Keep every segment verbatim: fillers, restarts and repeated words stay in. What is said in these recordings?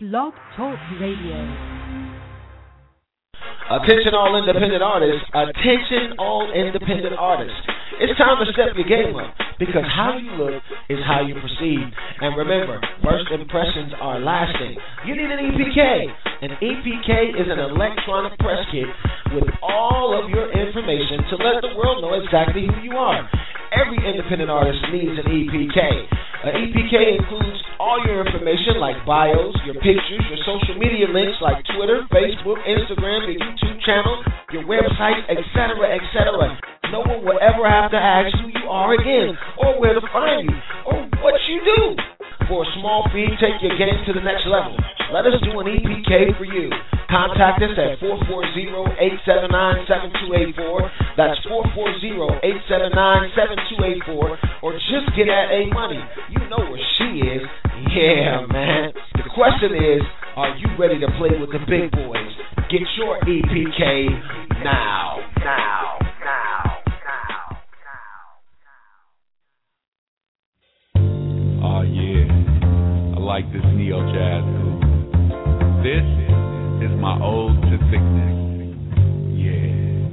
Blog Talk Radio. Attention all independent artists. Attention all independent artists. It's time to step your game up, because how you look is how you proceed. And remember, first impressions are lasting. You need an E P K. An E P K is an electronic press kit with all of your information to let the world know exactly who you are. Every independent artist needs an E P K. An E P K includes all your information like bios, your pictures, your social media links like Twitter, Facebook, Instagram, your YouTube channel, your website, et cetera, et cetera. No one will ever have to ask who you are again, or where to find you, or what you do. For a small fee, take your game to the next level. Let us do an E P K for you. Contact us at four four zero, eight seven nine, seven two eight four. That's four four zero, eight seven nine, seven two eight four. Or just get at A Money. You know where she is. Yeah, man. The question is, are you ready to play with the big boys? Get your E P K now. Now. Now. Oh yeah, I like this neo jazz groove. This is my ode to thickness. Yeah.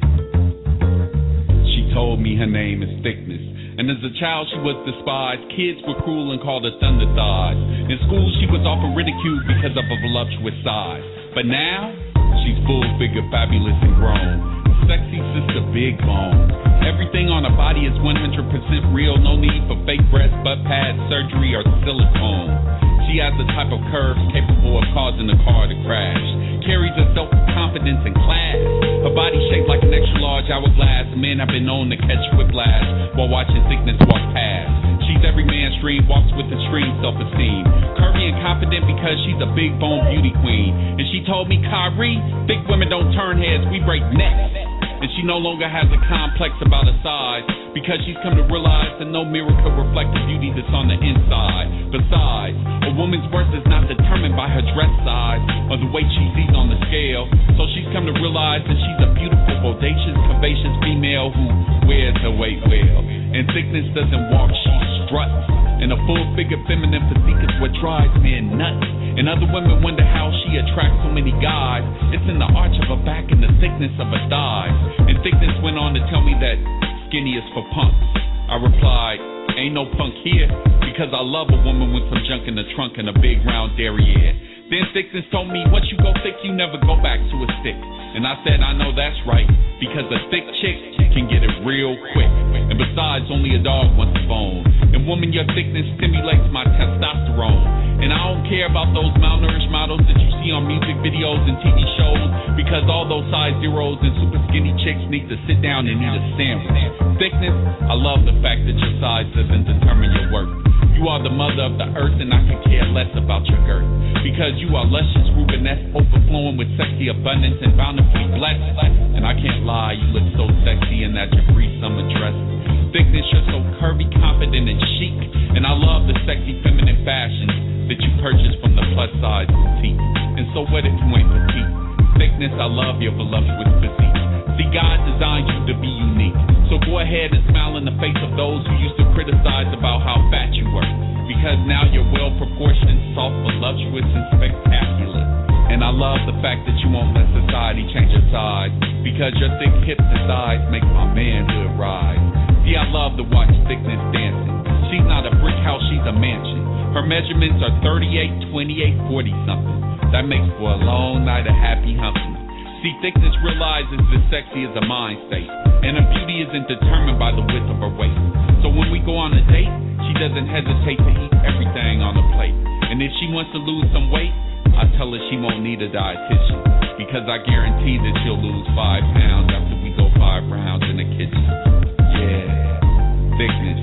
She told me her name is Thickness, and as a child she was despised. Kids were cruel and called her thunder thighs. In school she was often ridiculed because of her voluptuous size. But now she's full figure, fabulous and grown. Sexy sister, big bone. Everything on her body is one hundred percent real. No need for fake breasts, butt pads, surgery, or silicone. She has the type of curves capable of causing a car to crash. Carries herself with confidence and class. Her body shaped like an extra large hourglass. Men have been known to catch whiplash while watching Thickness walk past. She's every man's dream, walks with extreme self-esteem. Curvy and confident because she's a big bone beauty queen. And she told me, Kyrie, thick women don't turn heads, we break necks. And she no longer has a complex about her size, because she's come to realize that no mirror could reflect the beauty that's on the inside. Besides, a woman's worth is not determined by her dress size or the weight she sees on the scale. So she's come to realize that she's a beautiful, bodacious, curvaceous female who wears her weight well. And Thickness doesn't walk, she struts. And a full-figure feminine physique is what drives men nuts. And other women wonder how she attracts so many guys. It's in the arch of her back and the thickness of her thighs. And Thickness went on to tell me that skinny is for punks. I replied, ain't no punk here, because I love a woman with some junk in the trunk and a big round derriere. Then Thickness told me, once you go thick, you never go back to a stick. And I said, I know that's right, because a thick chick can get it real quick. And besides, only a dog wants a bone. And woman, your thickness stimulates my testosterone. And I don't care about those malnourished models that you see on music videos and T V shows, because all those size zeros and super skinny chicks need to sit down and eat a sandwich. Thickness, I love the fact that your size doesn't determine your worth. You are the mother of the earth, and I could care less about your girth, because you are luscious, rubenesque, overflowing with sexy abundance and bountifully blessed. And I can't lie, you look so sexy in that Capri summer dress. Thickness, you're so curvy, confident, and chic. And I love the sexy feminine fashion that you purchase from the plus size boutique. And so what if you ain't petite? Thickness, I love your voluptuous physique. See, God designed you to be unique. So go ahead and smile in the face of those who used to criticize about how fat you were, because now you're well proportioned, soft, voluptuous, and spectacular. And I love the fact that you won't let society change your size, because your thick hips and thighs make my manhood rise. See, I love to watch Thickness dancing. She's not a brick house, she's a mansion. Her measurements are thirty-eight, twenty-eight, forty something. That makes for a long night of happy humping. See, Thickness realizes that sexy is a mind state, and her beauty isn't determined by the width of her waist. So when we go on a date, she doesn't hesitate to eat everything on the plate. And if she wants to lose some weight, I tell her she won't need a dietitian, because I guarantee that she'll lose five pounds after we go five rounds in the kitchen. Yeah, Thickness.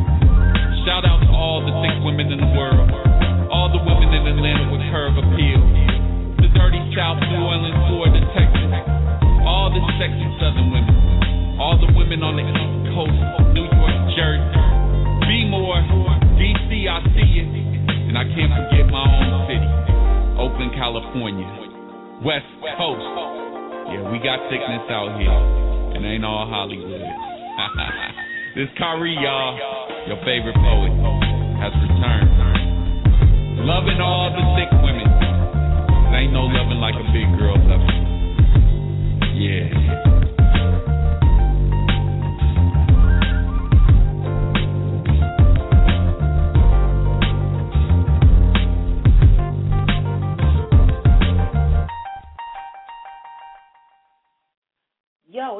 Shout out to all the thick women in the world, all the women in Atlanta with curve appeal, the dirty South, New Orleans, Florida, Texas, all the sexy Southern women, all the women on the East Coast, New York, Jersey, B-More, D C, I see you, and I can't forget my own city, Oakland, California, West Coast. Yeah, we got Thickness out here, and ain't all Hollywood. This Kyrie, y'all, your favorite poet, has returned. Loving all the thick women,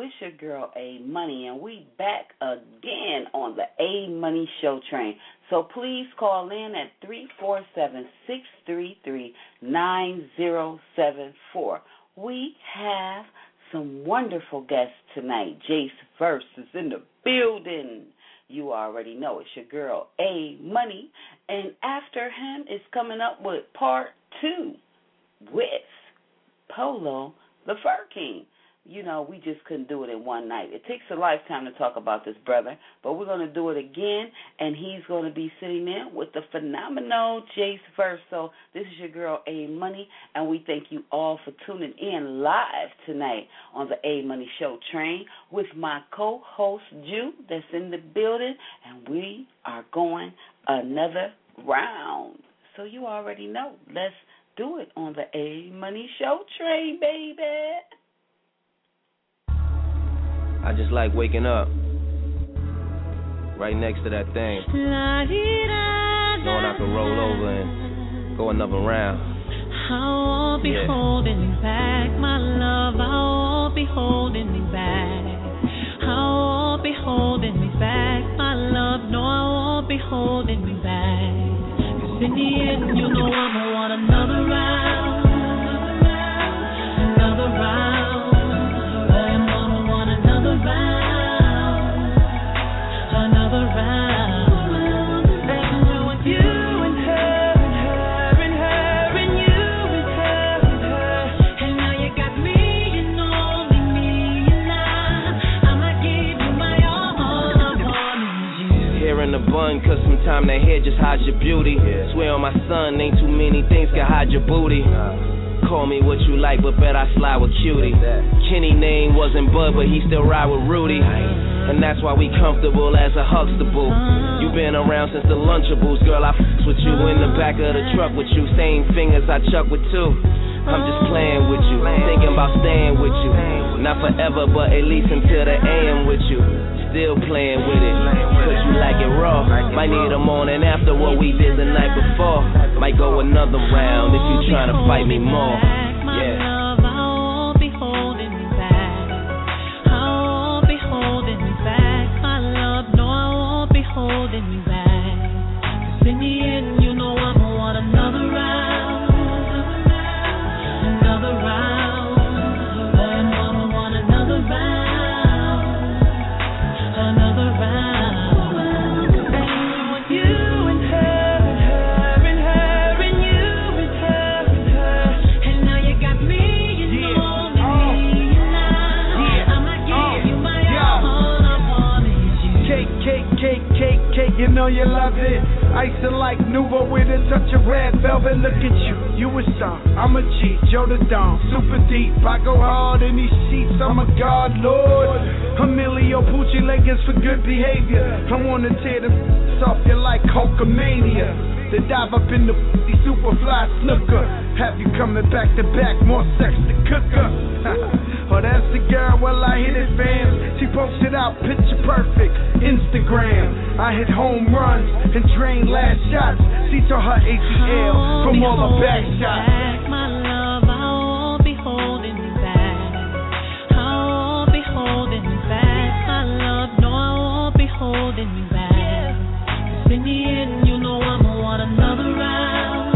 It's your girl A Money, and we back again on the A Money Show train. So please call in at three four seven, six three three, nine zero seven four. We have some wonderful guests tonight. Jace Verse is in the building. You already know it's your girl A Money, and after him is coming up with part two with Polo the Fur King. You know, we just couldn't do it in one night. It takes a lifetime to talk about this brother, but we're going to do it again, and he's going to be sitting there with the phenomenal Jace Verse. So this is your girl, A Money, and we thank you all for tuning in live tonight on the A Money Show train with my co-host, Jew, that's in the building, and we are going another round. So you already know. Let's do it on the A Money Show train, baby. I just like waking up right next to that thing, knowing I can roll over and go another round. I won't be yeah. holding back, my love. I won't be holding me back. I won't be holding me back, my love. No, I won't be holding me back. 'Cause in the end, you know I'ma want another round, another round. Another round, and with you and her and her and her and you and her and her, and now you got me and only me and I. I'ma give you my all, all I want is you. Hair in the bun, cause sometimes that hair just hides your beauty. Swear on my son, ain't too many things can hide your booty. Call me what you like, but bet I slide with Cutie. Kenny name wasn't Bud, but he still ride with Rudy. And that's why we comfortable as a Huxtable. You been around since the Lunchables. Girl, I f***s with you in the back of the truck with you. Same fingers I chuck with too. I'm just playing with you, thinking about staying with you. Not forever, but at least until the A M with you. Still playing with it, cause you like it raw. Might need a morning after what we did the night before. Might go another round if you tryna fight me more. Yeah. Holding me back, 'cause in the end, you know I'ma want another round, another round, and I'ma want another round, another round, and with you and her and her and her and you and her and her, and now you got me and yeah. only oh. me and I. Yeah. I'ma give oh. you my all, all I want is you. Cake, cake, cake. Cake, cake, you know you love it. Icing like Nouveau with a touch of red velvet. Look at you, you a star, I'm a G, Joe the Don, super deep. I go hard in these sheets, I'm a god, Lord. Emilio Pucci leggings for good behavior. I wanna tear the off you like Hulkamania. To dive up in the super fly snooker. Have you coming back to back, more sex to cooker. Oh, that's the girl, well I hit it, fam. She posted out picture perfect, Instagram. I hit home runs and drained last shots. She tore her A C L from all the back shots. Back, my love, I won't be holding you back. I won't be holding you back, my love. No, I won't be holding you back. 'Cause in the end, you know I'ma want another round,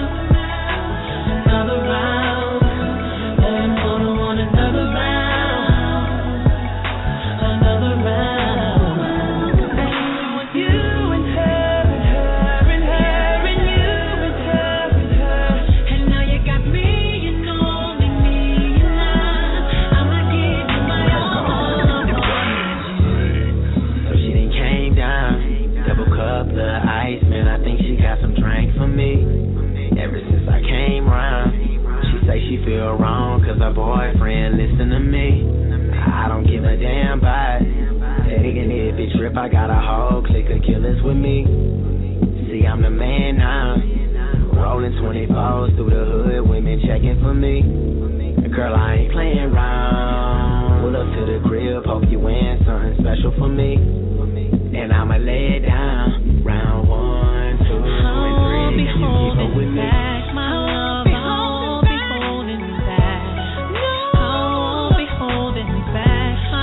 another round, and I'ma want another round, another round, and with you and her and her and her and you and her and her, and now you got me and only me and I. I'ma give you my all, all I want is you. So she done came down, double cup, the ice, man, I think she got some drink for me. Ever since I came round, she say she feel wrong, cause her boyfriend listen to me. I don't give a damn about it. Taking it, bitch, trip, I got a whole clique of killers with me. See, I'm the man now, rolling twenty-fours through the hood, women checking for me. Girl, I ain't playing round. Pull up to the crib, hope you wearing something special for me. And I'ma lay it down, round one, two, and three. Can you keep up with me? Back, my love, I won't be holding you back. I won't be holding you back, my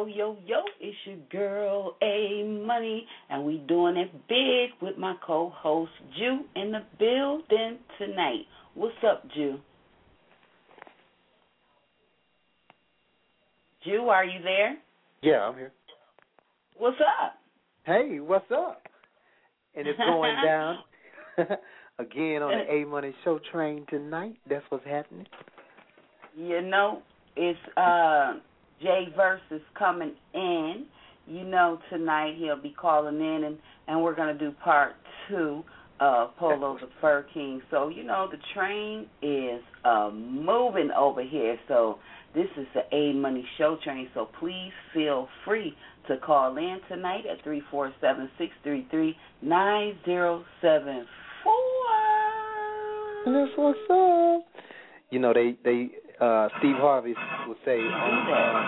Yo, yo, yo, it's your girl, A Money, and we doing it big with my co-host, Jew, in the building tonight. What's up, Jew? Jew, are you there? Yeah, I'm here. What's up? Hey, what's up? And it's going down again on the A Money Show train tonight. That's what's happening. You know, it's uh, Jay Verse is coming in. You know, tonight he'll be calling in, and, and we're going to do part two of Polo the Fur King. So, you know, the train is uh, moving over here. So this is the A Money Show train. So please feel free to call in tonight at three four seven, six three three, nine zero seven four. That's what's up. You know, they, they uh, Steve Harvey would say on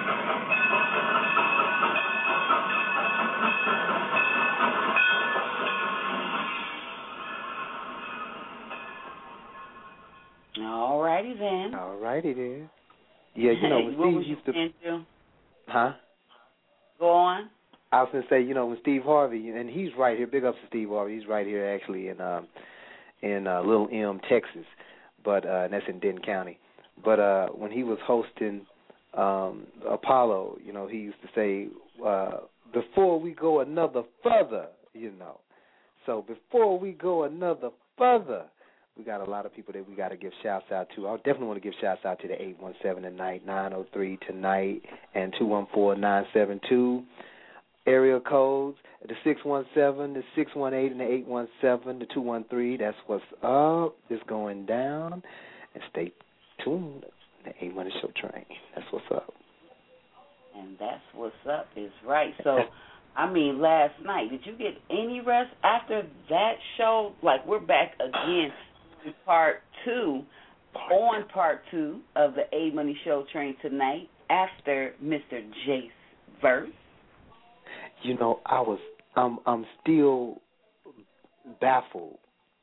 All righty then. All righty then. Yeah, you know, when what Steve was used you to... into? Huh? Go on. I was going to say, you know, when Steve Harvey, and he's right here, big ups to Steve Harvey, he's right here actually in um, in uh, Little M, Texas, but uh, and that's in Denton County. But uh, when he was hosting um, Apollo, you know, he used to say, uh, before we go another further, you know. So before we go another further, we got a lot of people that we got to give shouts out to. I definitely want to give shouts out to the eight one seven tonight, nine oh three tonight, and two one four, nine seven two. Area codes, the six one seven, the six one eight, and the eight one seven, the two one three. That's what's up. It's going down. And stay tuned. The A Money Show train. That's what's up. And that's what's up is right. So, I mean, last night, did you get any rest after that show? Like, we're back again to part two, on part two of the A Money Show train tonight after Mister Jace Verse. You know, I was, I'm, I'm still baffled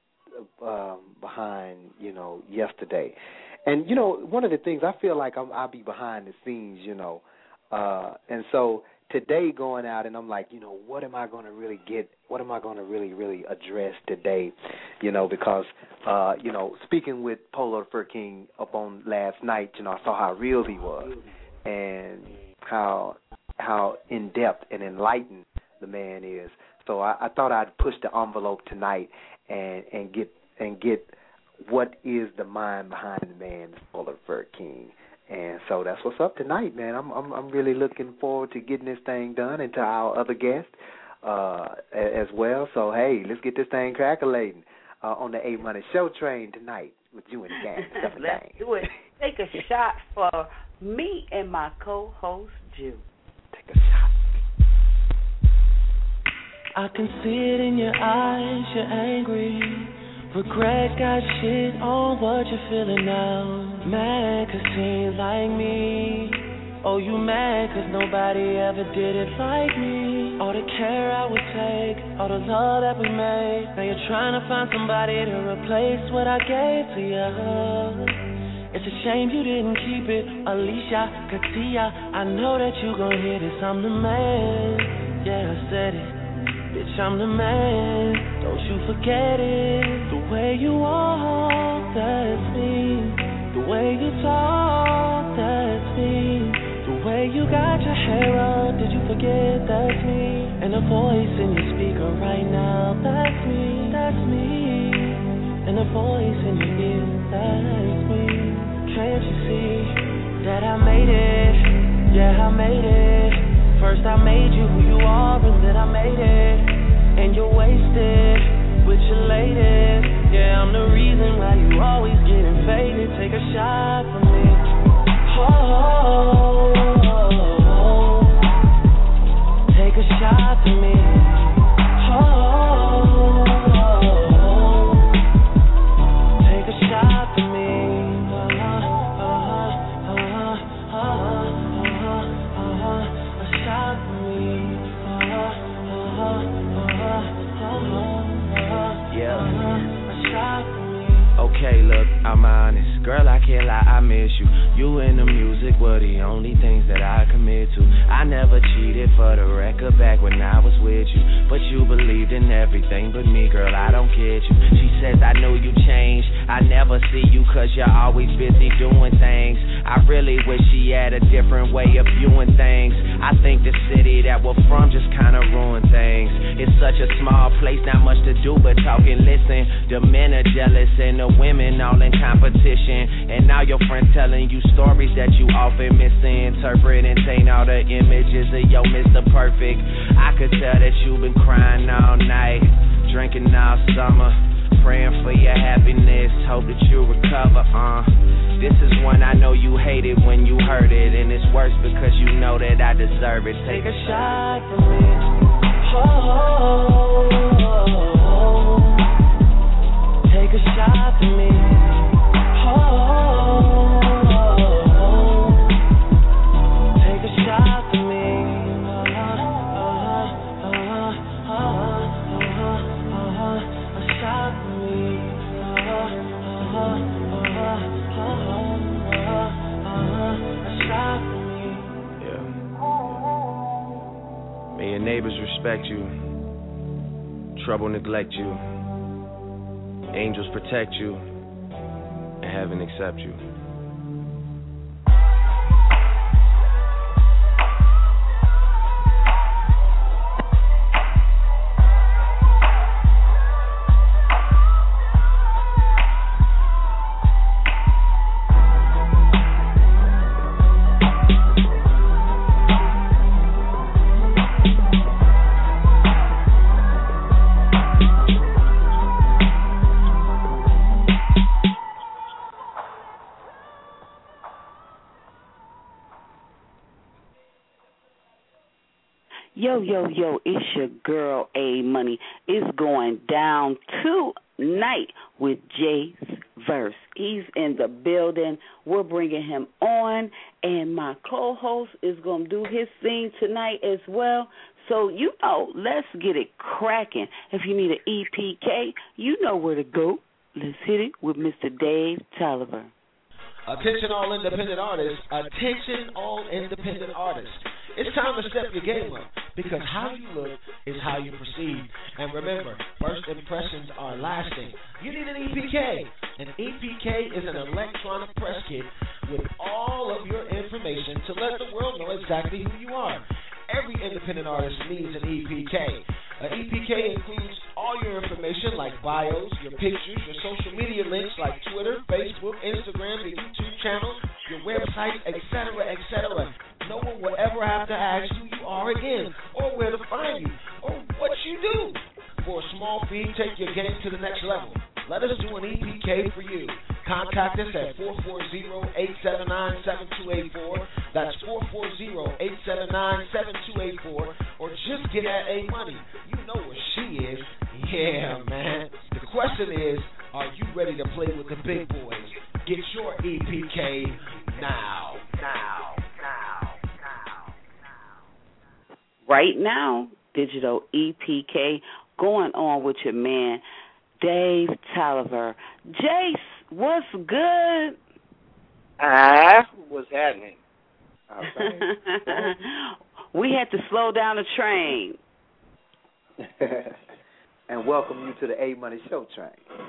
um, behind, you know, yesterday. And, you know, one of the things, I feel like I'm, I'll be behind the scenes, you know. Uh, and so today going out and I'm like, you know, what am I going to really get, what am I going to really, really address today, you know, because, uh, you know, speaking with Polo the Fur King up on last night, you know, I saw how real he was and how how in-depth and enlightened the man is. So I, I thought I'd push the envelope tonight and, and get and get what is the mind behind the man, Polo the Fur King. And so that's what's up tonight, man. I'm I'm I'm really looking forward to getting this thing done and to our other guests uh, as well. So hey, let's get this thing crackling uh, on the A Money Show train tonight with you and the gang. Let's do it. Take a shot for me and my co-host Jew. Take a shot. I can see it in your eyes, you're angry. Regret got shit on what you're feeling now. Mad cause he ain't like me. Oh, you mad cause nobody ever did it like me. All the care I would take, all the love that we made. Now you're trying to find somebody to replace what I gave to you. It's a shame you didn't keep it, Alicia, Katia. I know that you gon' hear this, I'm the man. Yeah, I said it. Bitch, I'm the man, don't you forget it. The way you walk, that's me. The way you talk, that's me. The way you got your hair up, did you forget that's me? And the voice in your speaker right now, that's me, that's me. And the voice in your ear, that's me. Can't you see that I made it? Yeah, I made it. First I made you who you are, and then I made it. And you're wasted with your latest. Yeah, I'm the reason why you always getting faded. Take a shot from me. Oh, oh, oh, oh. Take a shot from me. Oh, oh, oh. Take a shot from me. Uh-huh, uh-huh, uh-huh, uh-huh, uh-huh. A shot from me. Uh-huh, uh-huh. Yeah. Okay, look, I'm honest. Girl, I can't lie, I miss you. You and the music were the only things that I commit to. I never cheated for the record back when I was with you, but you believed in everything but me, girl, I don't get you. She says I know you changed, I never see you cause you're always busy doing things. I really wish she had a different way of viewing things. I think the city that we're from just kinda ruined things. It's such a small place, not much to do but talk and listen. The men are jealous and the women all in competition, and now your friends telling you stories that you often misinterpret and taint all the images of your Mister Perfect. I could tell that you've been crying all night, drinking all summer, praying for your happiness, hope that you recover. Uh, this is one I know you hated when you heard it, and it's worse because you know that I deserve it. Take a shot for me. Oh, take a shot for me. Oh, take a shot for me. Uh, uh, uh, uh, uh, uh, a shot for me. Uh, uh, uh, uh, a shot for me. Yeah. May your neighbors respect you, trouble neglect you, angels protect you, and heaven accept you. Yo, yo, yo, it's your girl, A Money. It's going down tonight with Jace Verse. He's in the building. We're bringing him on, and my co-host is going to do his thing tonight as well. So, you know, let's get it cracking. If you need an E P K, you know where to go. Let's hit it with Mister Dave Tolliver. Attention all independent artists. Attention all independent artists. It's time to step your game up, because how you look is how you proceed. And remember, first impressions are lasting. You need an E P K. An E P K is an electronic press kit with all of your information to let the world know exactly who you are. Every independent artist needs an E P K. An E P K includes all your information like bios, your pictures, your social media links like Twitter, Facebook, Instagram, the YouTube channel, your website, et cetera, et cetera. No one will ever have to ask who you are again, or where to find you, or what you do. For a small fee, take your game to the next level. Let us do an E P K for you. Contact us at four four zero, eight seven nine, seven two eight four. That's four four zero, eight seven nine, seven two eight four. Or just get at A Money. You know where she is. Yeah, man. The question is, are you ready to play with the big boys? Get your E P K now. Now. Now. Now. Right now, digital E P K going on with your man, Dave Tolliver. Jace, what's good? Ah, what's happening? We had to slow down the train. And welcome you to the A Money Show Train.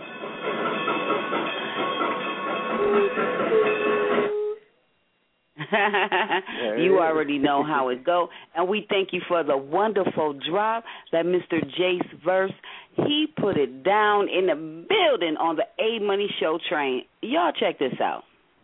You already know how it go. And we thank you for the wonderful drop that Mister Jace Verse, he put it down in the building on the A Money Show Train. Y'all check this out.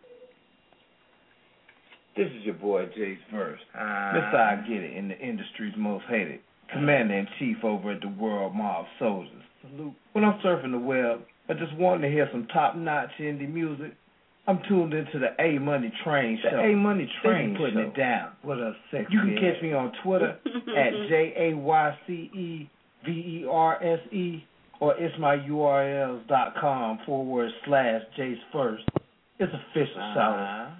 This is your boy Jace Verse. Uh, Mister I Get It, in the industry's most hated. Commander-in-Chief over at the World Mob Soldiers. Salute. When I'm surfing the web, I just want to hear some top-notch indie music. I'm tuned into the A Money Train Show. The A Money Train Show. Putting it down. What a sexy. You can catch me on Twitter at J A Y C E V E R S E or it's my U R Ls dot com forward slash Jace First. It's official, uh-huh. Shout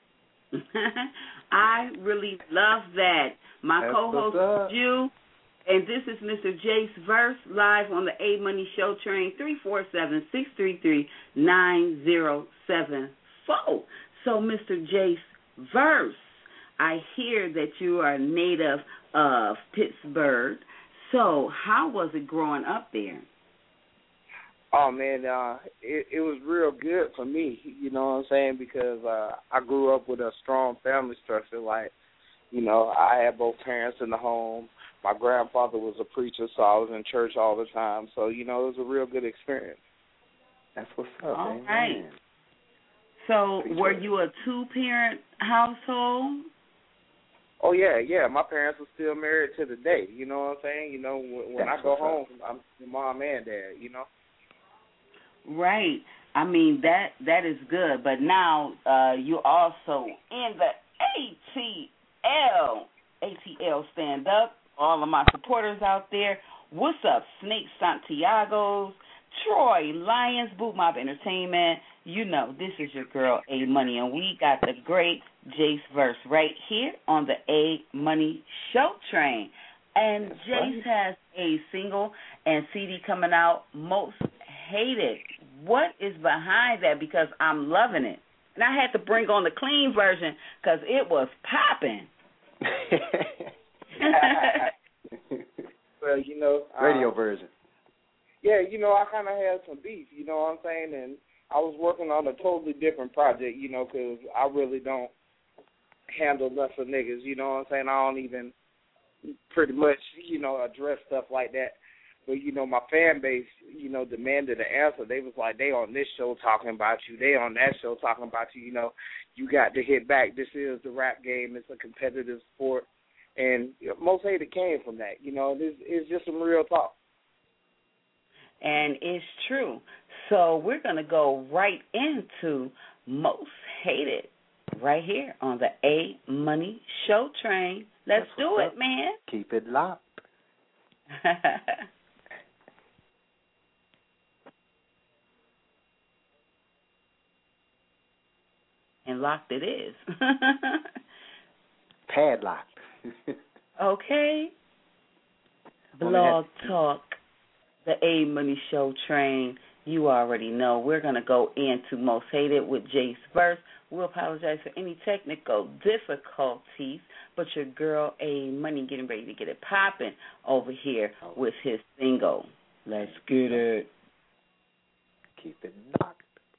I really love that. My That's co-host is you, and this is Mister Jace Verse live on the A Money Show Train, three four seven, six three three, nine zero seven four. So, Mister Jace Verse, I hear that you are a native of Pittsburgh. So, how was it growing up there? Oh man, uh, it, it was real good for me. You know what I'm saying? Because uh, I grew up with a strong family structure. Like, you know, I had both parents in the home. My grandfather was a preacher, so I was in church all the time. So, you know, it was a real good experience. That's what's up. All man. right. So, were you a two-parent household? Oh, yeah, yeah. My parents are still married to the day. You know what I'm saying? You know, when, when I go home, I'm mom and dad, you know? Right. I mean, that that is good. But now uh, you're also in the A T L. A T L Stand Up. All of my supporters out there. What's up, Snake Santiago's, Troy Lyons, Boot Mob Entertainment. You know, this is your girl, A Money, and we got the great Jace Verse right here on the A Money Show Train. And That's Jace right. has a single and C D coming out, Most Hated. What is behind that? Because I'm loving it. And I had to bring on the clean version because it was popping. Well, you know. Radio um, version. Yeah, you know, I kind of had some beef, you know what I'm saying? And I was working on a totally different project, you know, because I really don't handle lesser niggas, you know what I'm saying? I don't even pretty much, you know, address stuff like that. But, you know, my fan base, you know, demanded an answer. They was like, they on this show talking about you. They on that show talking about you. You know, you got to hit back. This is the rap game. It's a competitive sport. And you know, Most Hated came from that. You know, it's, it's just some real talk. And it's true. So we're going to go right into Most Hated right here on the A Money Show Train. Let's That's do it, up. man. Keep it locked. And locked it is. Padlocked. Okay. Blog Talk, the A Money Show Train. You already know. We're going to go into Most Hated with Jace Verse. We'll apologize for any technical difficulties, but your girl A Money getting ready to get it popping over here with his single. Let's get it. Keep it locked.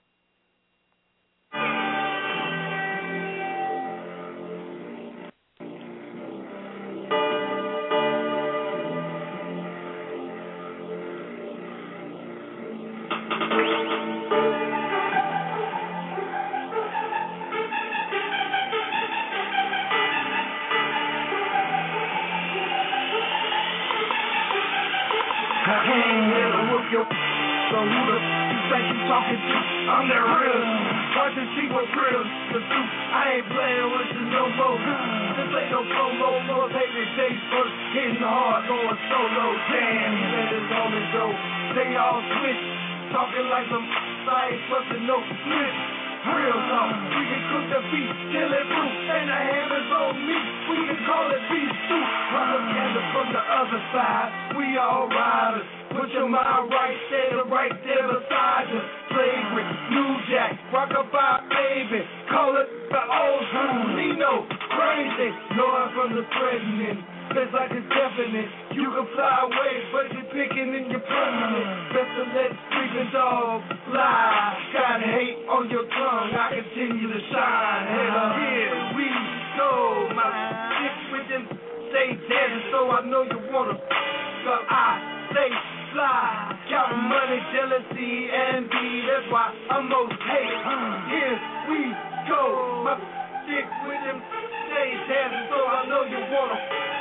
So who the you think you talking to? I'm that real. Hard to see what real the truth. I ain't playing with you no more. This ain't no promo. Most Hated Jace Verse hitting hard, going solo. Damn, he let his only go. They all switch, talking like some I ain't busting no snitch. Real talk, we can cook the beef, kill it fruit, and the ham is on meat. We can call it beef soup. Propaganda from the other side. We all riders. Put your mind right there, right there beside you. Slavery, New Jack, rockabye, baby. Call it the old school, Nino, crazy. Knowing from the threatening, it's like it's definite. You can fly away, but you're picking and you're permanent. Best to let sleeping dogs lie. Got hate on your tongue, I continue to shine. Hell, here we go. My stick with them stay dead, so I know you wanna. So I stay fly, counting money, jealousy, envy. That's why I'm most hated. Here we go. My stick with them stay dancing, so I know you wanna.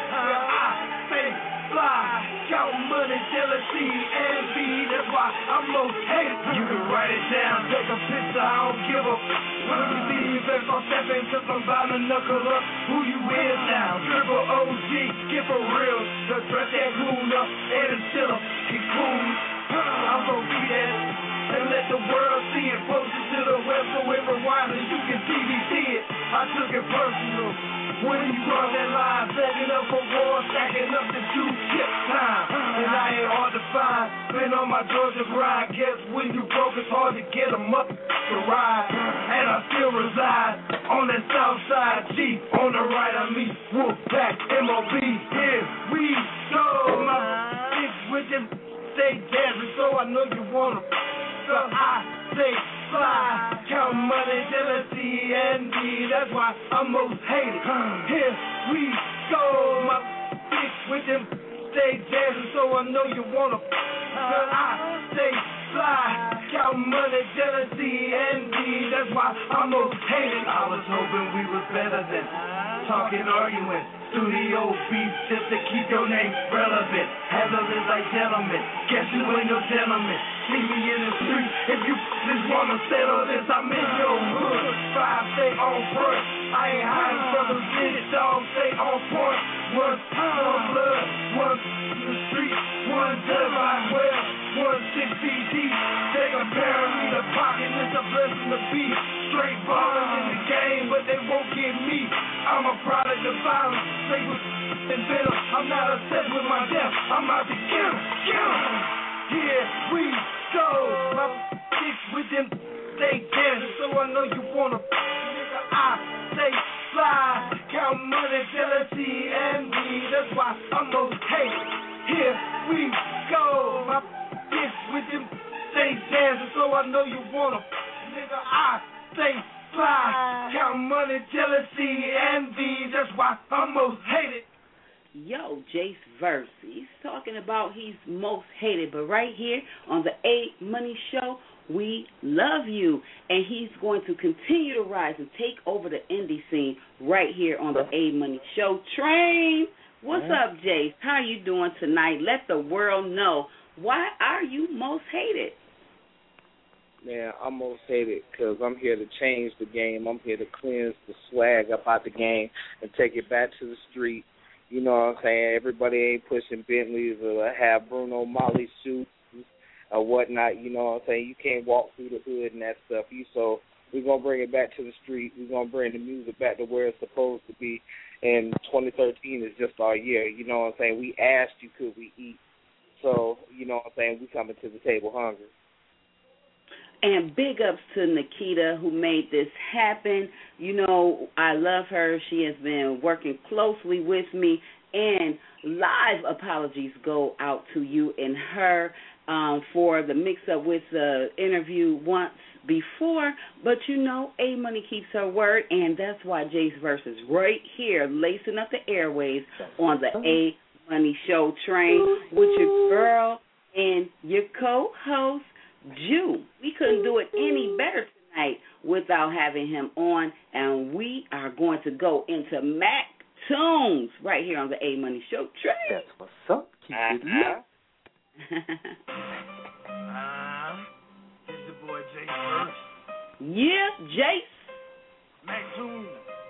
I stay fly, counting money, jealousy, envy. That's why I'm most hated. You can write it down, take a picture. I don't give a. When you see me back, I'm stepping to some bound to knuckle up. Who you is now? Triple O G, get for real. The dress that cool up, and it's still a get cool. I'm gonna be that and let the world see it. Post it to the web so it rewind and you can D V D it. I took it personal. When you cross that line, setting up for war, stacking up the juice, chip time. And I ain't hard to find. Been on my Georgia grind. Guess when you broke, it's hard to get them up to ride. And I still reside that Southside G. On the right of me, Wolfpack, M O B. Here we go. My bitch with them stay dancing, so I know you wanna. So I stay fly, count money, jealousy, envy. That's why I'm most hated. Here we go. My bitch with them stay dancing, so I know you wanna. So I stay fly, count money, jealousy, envy. That's why I'm most hated. I was hoping we was better than talking, arguing. Studio beef just to keep your name relevant. Handle it like gentlemen. Guess you ain't no gentleman. See me in the street. If you just wanna settle this, I'm in your hood. Five stay on front. I ain't hiding from the bitch. Dog stay on point. One time on blood. One in the street. One dead by well. One six feet deep. They comparing me to pocket. It's a blessing to be. Straight ballin' in the game, but they won't get me. I'm a product of violence. They was and bitter. I'm not upset with my death. I'm out to kill him. Kill him. Here we go. My bitch with them stay dancing, so I know you wanna. Nigga, I stay fly. Count money, jealousy, envy. That's why I'm most hated. Here we go. My bitch with them stay dancing, so I know you wanna. Nigga, I stay fly. Count money, jealousy, envy. That's why I'm most hated. Yo, Jace Verse, he's talking about he's most hated, but right here on the A Money Show, we love you, and he's going to continue to rise and take over the indie scene right here on the A Money Show train. What's up, Jace? How are you doing tonight? Let the world know, why are you most hated? Man, I'm most hated because I'm here to change the game. I'm here to cleanse the swag up out the game and take it back to the street. You know what I'm saying? Everybody ain't pushing Bentleys or have Bruno Molly shoes or whatnot. You know what I'm saying? You can't walk through the hood and that stuff. You so we're going to bring it back to the street. We're going to bring the music back to where it's supposed to be. And twenty thirteen is just our year. You know what I'm saying? We asked you, could we eat? So, you know what I'm saying? We coming to the table hungry. And big ups to Nikita who made this happen. You know, I love her. She has been working closely with me. And live apologies go out to you and her um, for the mix-up with the interview once before. But, you know, A Money keeps her word, and that's why Jace Verse is right here lacing up the airways on the A Money Show train with your girl and your co-host, Jew. We couldn't do it any better tonight without having him on, and we are going to go into Mac Tunes right here on the A Money Show train. That's what's up. Keep it lit. Uh, it's your boy Jace Verse. Yeah, Jace. Mac Tunes.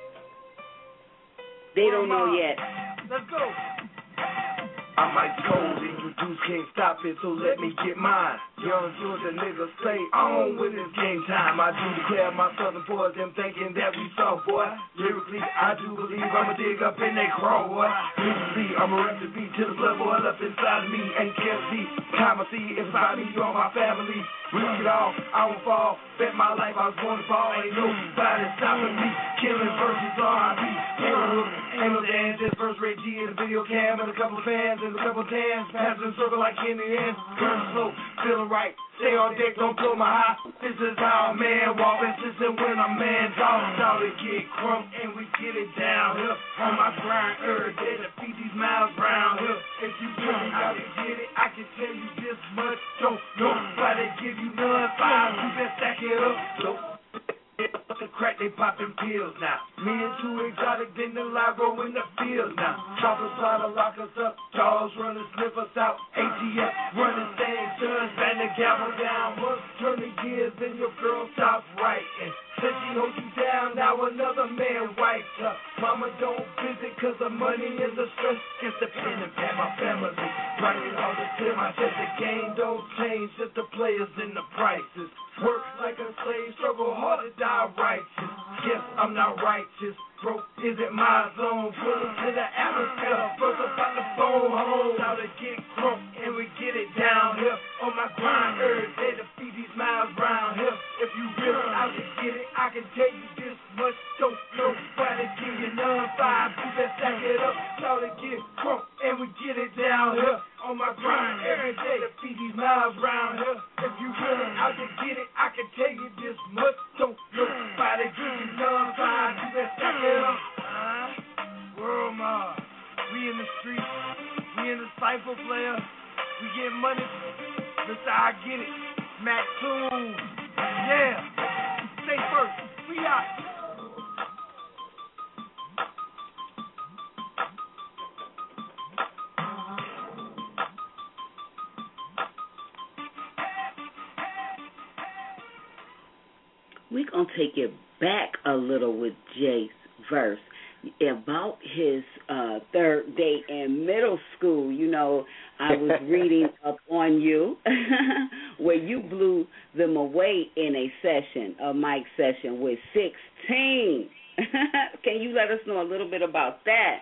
They don't know yet. Let's go. I'm like cold and you dudes can't stop it, so let me get mine. Young Georgia niggas stay on when it's game time. I do declare my southern boys, them thinking that we soft, boy. Lyrically, I do believe I'ma dig up in that crawl, boy. Musically, I'ma rap the beat till the blood boil up inside of me. Ain't care to see, time I see, inside me, you're my family. Read it all, I won't fall. Bet my life I was born to fall. Ain't nobody stopping me. Killing verses R I B. Ain't no dance, just first rate G in the video cam and a couple of fans and a couple of tans. Passing in circle like Kenny and burn slow, feeling right. Stay on deck, don't blow my high. This is how a man walk. This is when a man talks. Out to get crunk and we get it down here. On my grind every day to feed these miles round here. If you really out to get it, I can tell you this much. Don't nobody give you none. Five, you best stack it up. So, the crack, they popping pills now. Me and too exotic, then the Lago in the field now. Chopper slider, lock us up. Jaws running, sniff us out. A T F running, staying turns, bang the gavel down. Once turn the gears, then your girl stops writing. Said she holds you down, now another man wipes her. Mama don't visit, cause the money is a stress. It's the pen and pad my family. Write it all to clear my chest. The game don't change, just the players and the prices. Work like a slave, struggle hard to die righteous. Yes, I'm not righteous. Broke isn't my zone. Pull it to the atmosphere. First about the phone home. Now to get crunk and we get it down here. On my grind every day to feed these miles round here. If you really out to get it, I can tell you this much, don't nobody give you none. Five, we just stack it up, y'all to get crunk, and we get it down here on my grind every day to feed these miles round here. If you really out to get it, I can tell you this much, don't nobody give you none. Five, we just stack it up. Uh, world mob, we in the streets, we in the cypher player, we get money. Mister I Get It, Mac Toon, yeah, stay first, we out. We're going to take it back a little with Jace verse about his uh, third day in middle school. You know, I was reading up on you where you blew them away in a session, a mic session with sixteen. Can you let us know a little bit about that?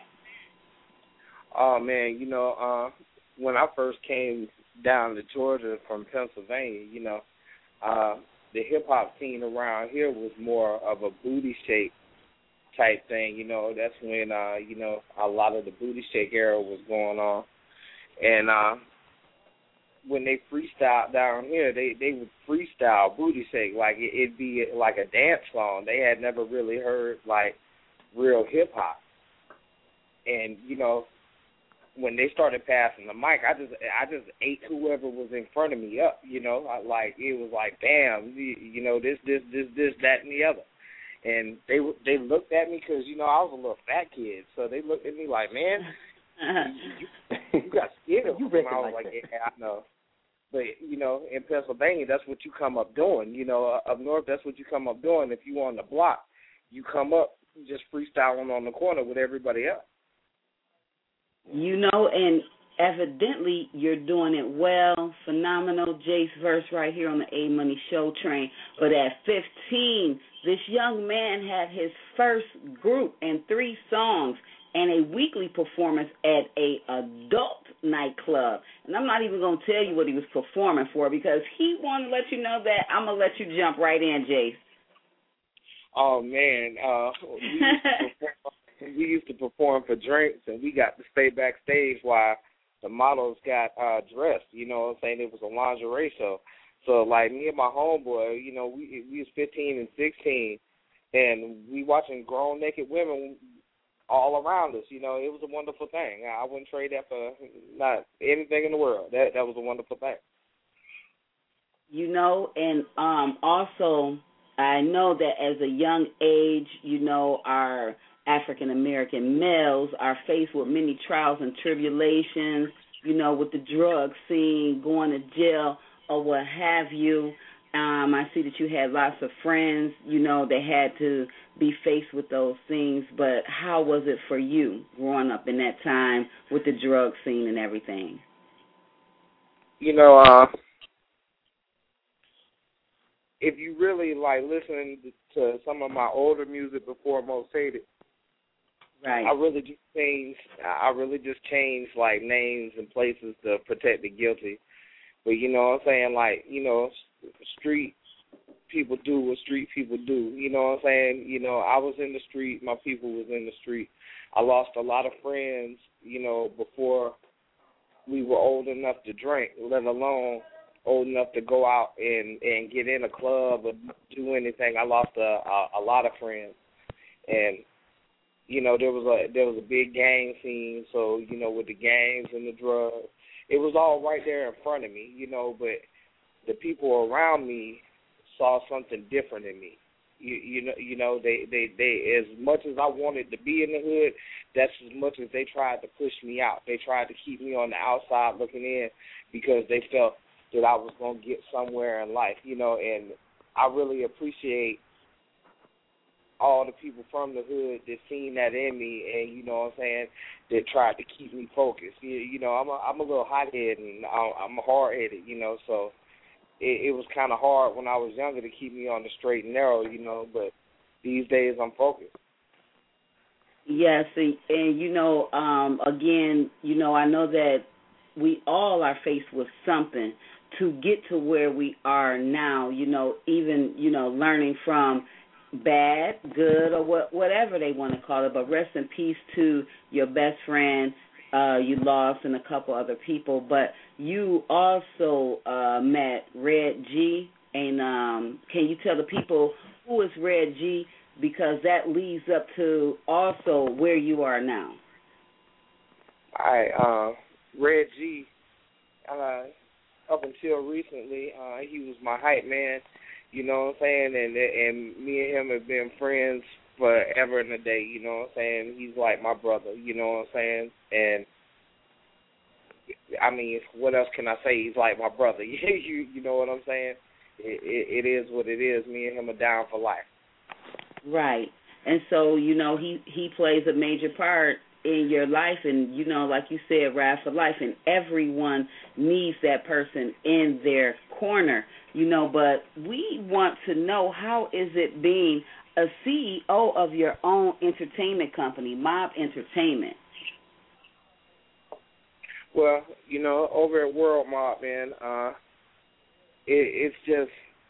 Oh, man, you know, uh, when I first came down to Georgia from Pennsylvania, you know, uh, the hip-hop scene around here was more of a booty shake type thing, you know. That's when, uh, you know, a lot of the booty shake era was going on. And uh, when they freestyle down here, they, they would freestyle booty shake. Like, it, it'd be like a dance song. They had never really heard, like, real hip-hop. And, you know, when they started passing the mic, I just I just ate whoever was in front of me up, you know. I, like, it was like, bam, you, you know, this, this, this, this, that, and the other. And they they looked at me because, you know, I was a little fat kid. So they looked at me like, man, you, you, you got scared of you them. I was like like, that. yeah, I know. But, you know, in Pennsylvania, that's what you come up doing. You know, up north, that's what you come up doing. If you on the block, you come up just freestyling on the corner with everybody else. You know, and evidently you're doing it well. Phenomenal Jace verse right here on the A Money Show Train. But at fifteen, this young man had his first group and three songs and a weekly performance at a adult nightclub. And I'm not even going to tell you what he was performing for because he wanted to let you know that. I'm going to let you jump right in, Jace. Oh, man. Uh, we, used to perform, we used to perform for drinks, and we got to stay backstage while the models got uh, dressed. You know what I'm saying? It was a lingerie show. So, like, me and my homeboy, you know, we we was fifteen and sixteen, and we watching grown naked women all around us. You know, it was a wonderful thing. I wouldn't trade that for not anything in the world. That that was a wonderful thing. You know, and um, also I know that as a young age, you know, our African-American males are faced with many trials and tribulations, you know, with the drug scene, going to jail or what have you. Um, I see that you had lots of friends, you know, that had to be faced with those things, but how was it for you growing up in that time with the drug scene and everything? You know, uh, if you really like listening to some of my older music before Most Hated, right, I really just changed. I really just changed like names and places to protect the guilty. But you know what I'm saying? Like, you know, street people do what street people do. You know what I'm saying? You know, I was in the street. My people was in the street. I lost a lot of friends, you know, before we were old enough to drink, let alone old enough to go out and, and get in a club or do anything. I lost a, a, a lot of friends. And, you know, there was a there was a big gang scene. So, you know, with the gangs and the drugs, it was all right there in front of me, you know, but the people around me saw something different in me. You, you know, you know, they, they, they, as much as I wanted to be in the hood, that's as much as they tried to push me out. They tried to keep me on the outside looking in because they felt that I was going to get somewhere in life, you know, and I really appreciate all the people from the hood that seen that in me and, you know what I'm saying, that tried to keep me focused. You, you know, I'm a, I'm a little hot-headed and I'm hard-headed, you know, so it, it was kind of hard when I was younger to keep me on the straight and narrow, you know, but these days I'm focused. Yes, and, and you know, um, again, you know, I know that we all are faced with something to get to where we are now, you know, even, you know, learning from bad, good, or what, whatever they want to call it. But rest in peace to your best friend uh, you lost and a couple other people. But you also uh, met Red G, and um, can you tell the people who is Red G? Because that leads up to also where you are now. All right, uh, Red G, uh, up until recently, uh, he was my hype man, you know what I'm saying, and and me and him have been friends forever and a day, you know what I'm saying. He's like my brother, you know what I'm saying, and I mean, what else can I say? He's like my brother, you you know what I'm saying. It, it, it is what it is. Me and him are down for life. Right, and so you know he he plays a major part in your life, and you know, like you said, ride for life, and everyone needs that person in their corner, you know. But we want to know, how is it being a C E O of your own entertainment company, Mob Entertainment? Well, you know, over at World Mob, man, uh, it, it's just,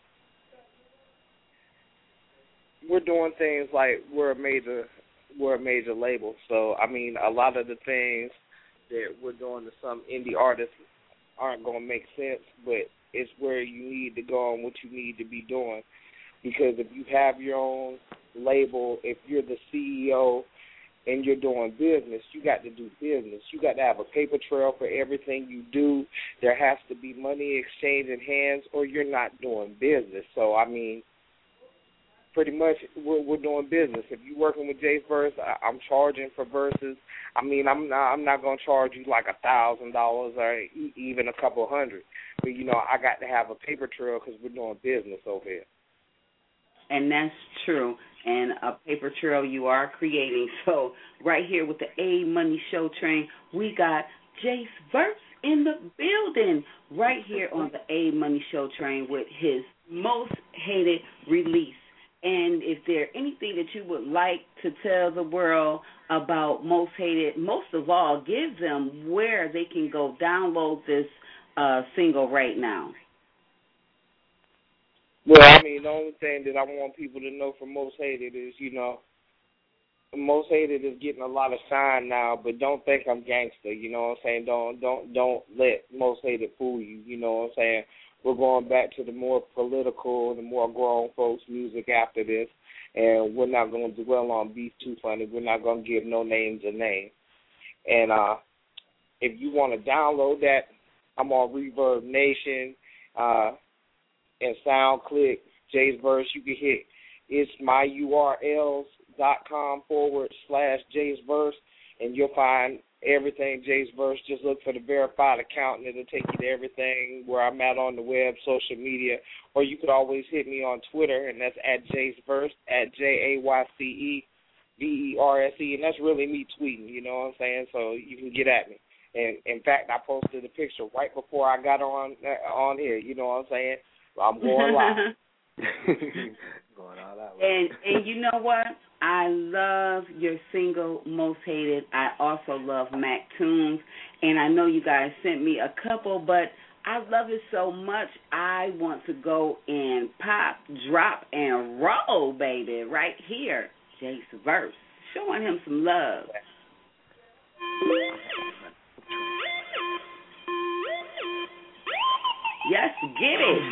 we're doing things like we're a major we're a major label. So, I mean, a lot of the things that we're doing to some indie artists aren't going to make sense, but it's where you need to go and what you need to be doing. Because if you have your own label, if you're the C E O and you're doing business, you got to do business. You got to have a paper trail for everything you do. There has to be money exchanging hands, or you're not doing business. So, I mean, pretty much we're, we're doing business. If you're working with Jay's Verse, I, I'm charging for verses. I mean, I'm not I'm not gonna charge you like a thousand dollars or e- even a couple hundred. But you know, I got to have a paper trail because we're doing business over here. And that's true. And a paper trail you are creating. So right here with the A Money Show Train, we got Jay's Verse in the building right here on the A Money Show Train with his most hated release. And if there's anything that you would like to tell the world about Most Hated, most of all, give them where they can go download this uh, single right now. Well, I mean, the only thing that I want people to know from Most Hated is, you know, Most Hated is getting a lot of shine now, but don't think I'm gangster, you know what I'm saying? Don't don't don't let Most Hated fool you, you know what I'm saying? We're going back to the more political, the more grown folks music after this, and we're not going to dwell on Beef Too Funny. We're not going to give no names a name. And uh, if you want to download that, I'm on Reverb Nation uh, and SoundClick, Jay's Verse. You can hit it's my U R Ls dot com forward slash Jay's Verse, and you'll find everything Jay's Verse. Just look for the verified account, and it'll take you to everything where I'm at on the web, social media. Or you could always hit me on Twitter, and that's at Jay's Verse, at J A Y C E V E R S E, and that's really me tweeting, you know what I'm saying? So you can get at me. And, in fact, I posted a picture right before I got on uh, on here, you know what I'm saying? I'm going live. Going all out. And, and you know what? I love your single, Most Hated. I also love Mac Tunes, and I know you guys sent me a couple, but I love it so much, I want to go and pop, drop, and roll, baby, right here. Jay's Verse, showing him some love. Yes, get it.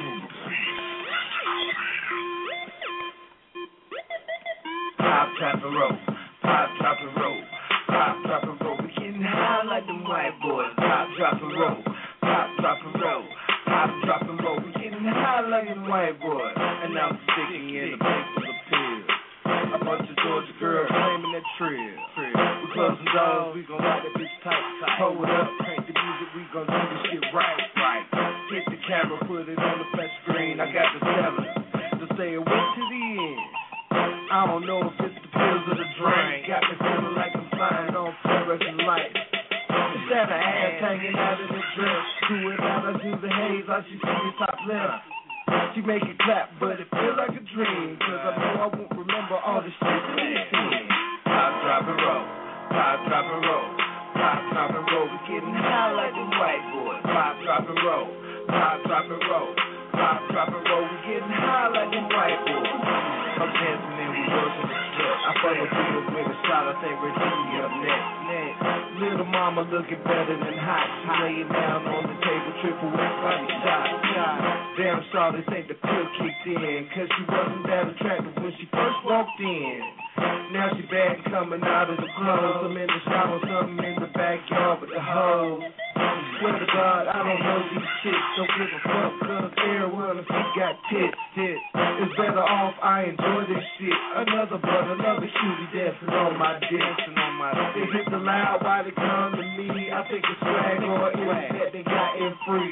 Pop, drop, and roll. Pop, drop, and roll. Pop, drop, and roll. We getting high like them white boys. Pop, drop, and roll. Pop, drop, and roll. Pop, drop, and roll. We getting high like them white boys. And I'm sticking in the place of the pill. A bunch of Georgia girls claiming that trill. We closing doors, we gon' light that bitch tight. Hold it up, crank the music, we gon' do this shit right, right. Hit the camera, put it on the flat screen. I got the sellers to stay awake to the end. I don't know if it's the pills or the drink. Got me feeling like I'm flying on fluorescent lights. Instead of ass hanging out in the dress, do it out into the haze like she see me top left. She make it clap, but it feel like a dream, cause I know I won't remember all the shit that we seen. Pop, drop, and roll. Pop, drop, and roll. Pop, drop, and roll. We getting high like them white boys. Pop, drop, and roll. Pop, drop, and roll. Pop, drop, and roll. We getting high like them white boys. I'm dancing and we working the strip. I follow through with a shot, I say Regina up next. Next. Little mama looking better than hot. She laying down on the table, triple X body shot. shot. Damn, Charlotte ain't the pill kicked in, cause she wasn't that attractive when she first walked in. Now she bad and coming out of the clothes. I'm in the shower, something in the backyard with the hose. Swear to God, I don't know these chicks. Don't give a fuck, cause everyone if she got tits, tits. It's better off I enjoy this shit. Another brother, another cutie dancing on my dick. on my They hit the loud while they come to me. I think it's swag or internet they got in free.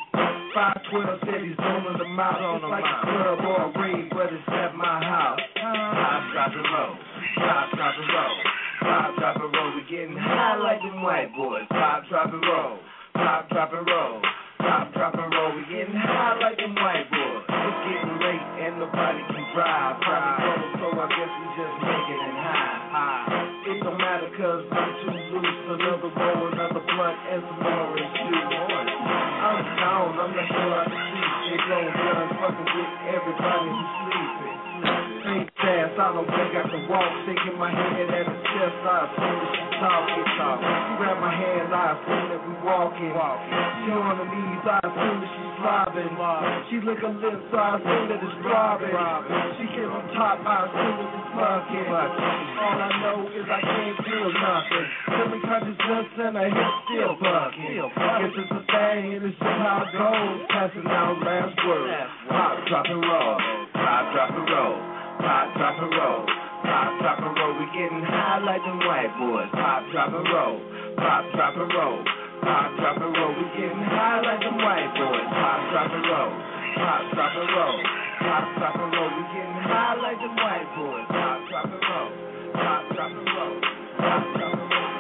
five twelve said he's zoning them out. It's like a club or a rave, but it's at my house. Pop, drop and roll. Pop, drop and roll. Pop, drop and roll. We getting high like them white boys. Pop, drop and roll. Pop, drop and roll. Pop, drop and roll. We getting high like them white boys. It's getting late and nobody can drive. Drive. So I guess we just making it high. High. It don't matter cause I'm too loose. Another roll, another blunt, and some more is juice. I'm down, I'm not sure I can see. They blowing guns, fucking with everybody who's sleeping. Think fast, I don't think I can walk. Shaking my head at the chest, I assume that she talking. She grab my hand, I assume that we walking. She on her knees, I assume that she's slobbing. She lick her lips, I assume that it's throbbing. She get on top, I assume that it's fucking. All I know is I can't feel nothing. Feeling consciousness and her hips still bucking. Guess it's a thing, and it's just how it goes. Passing out last words. Pop, drop and roll. Pop, drop and roll. Pop, drop and roll. Pop, drop and roll. We getting high like them white boys. Pop, drop and roll. Pop, drop and roll. Pop, drop and roll. We getting high like them white boys. Pop, drop and roll. Pop, drop and roll. Pop, drop and roll. We getting high like them white boys. Pop, drop and roll. Pop, drop and roll. Pop, drop and roll.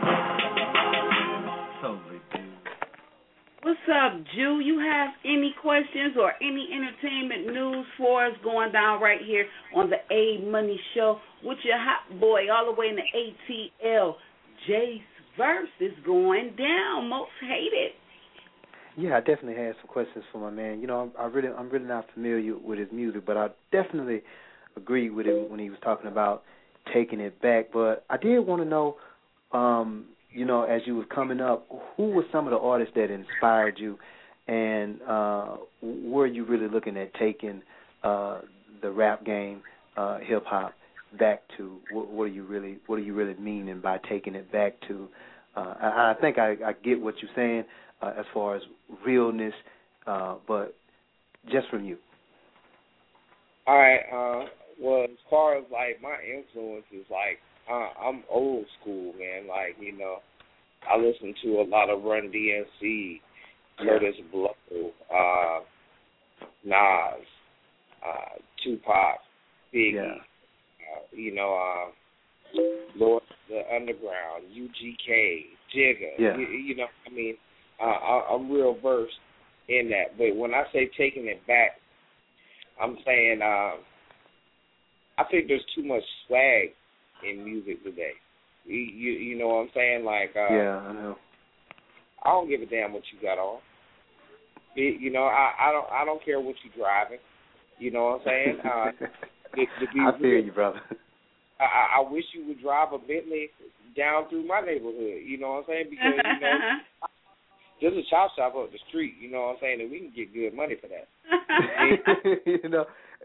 Totally, dude. What's up, Jew? You have any questions or any entertainment news for us going down right here on the A Money Show with your hot boy all the way in the A T L? Jace Verse is going down. Most hated. Yeah, I definitely had some questions for my man. You know, I really, I'm really not familiar with his music, but I definitely agree with him when he was talking about taking it back. But I did want to know, um, you know, as you was coming up, who were some of the artists that inspired you, and uh, were you really looking at taking uh, the rap game, uh, hip hop, back to? What, what are you really, what are you really meaning by taking it back to? Uh, I, I think I, I get what you're saying uh, as far as realness, uh, but just from you. All right. Uh, well, as far as like my influences, like uh, I'm old school, man. Like you know, I listen to a lot of Run D M C, Curtis Blow, uh, Nas, uh, Tupac, Biggie. Yeah. Uh, you know, uh, Lord the Underground, U G K, Jigga. Yeah. You, you know, I mean, uh, I, I'm real versed in that. But when I say taking it back, I'm saying uh, I think there's too much swag in music today. You, you, you know what I'm saying? Like, uh, yeah, I know. I don't give a damn what you got on. It, you know, I, I don't, I don't care what you're driving. You know what I'm saying? Uh, to, to be I feel real, you, brother. I, I wish you would drive a Bentley down through my neighborhood. You know what I'm saying? Because you know, there's a chop shop up the street. You know what I'm saying? And we can get good money for that. you know,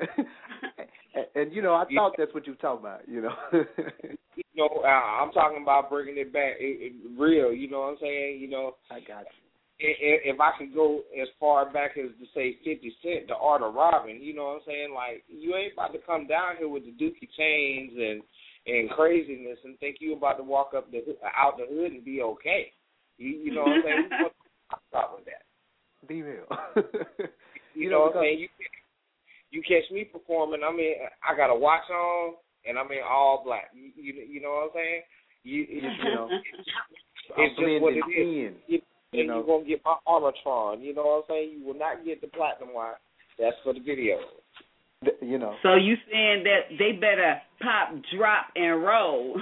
and, and you know, I thought that's what you were talking about. You know. you know, uh, I'm talking about bringing it back, it, it, real. You know what I'm saying? You know. I got you. If I could go as far back as to say fifty Cent, the art of robbing, you know what I'm saying? Like, you ain't about to come down here with the dookie chains and and craziness and think you about to walk up the out the hood and be okay. You, you know what I'm saying? I'll stop with that. Be real. you, you know, know what I'm saying? You you catch me performing. I mean, I got a watch on and I'm in all black. You you, you know what I'm saying? You, you, you know, it's, it's just what it is. You, You and know. you're going to get my Armatron, you know what I'm saying? You will not get the platinum one. That's for the video. You know. So you saying that they better pop, drop, and roll.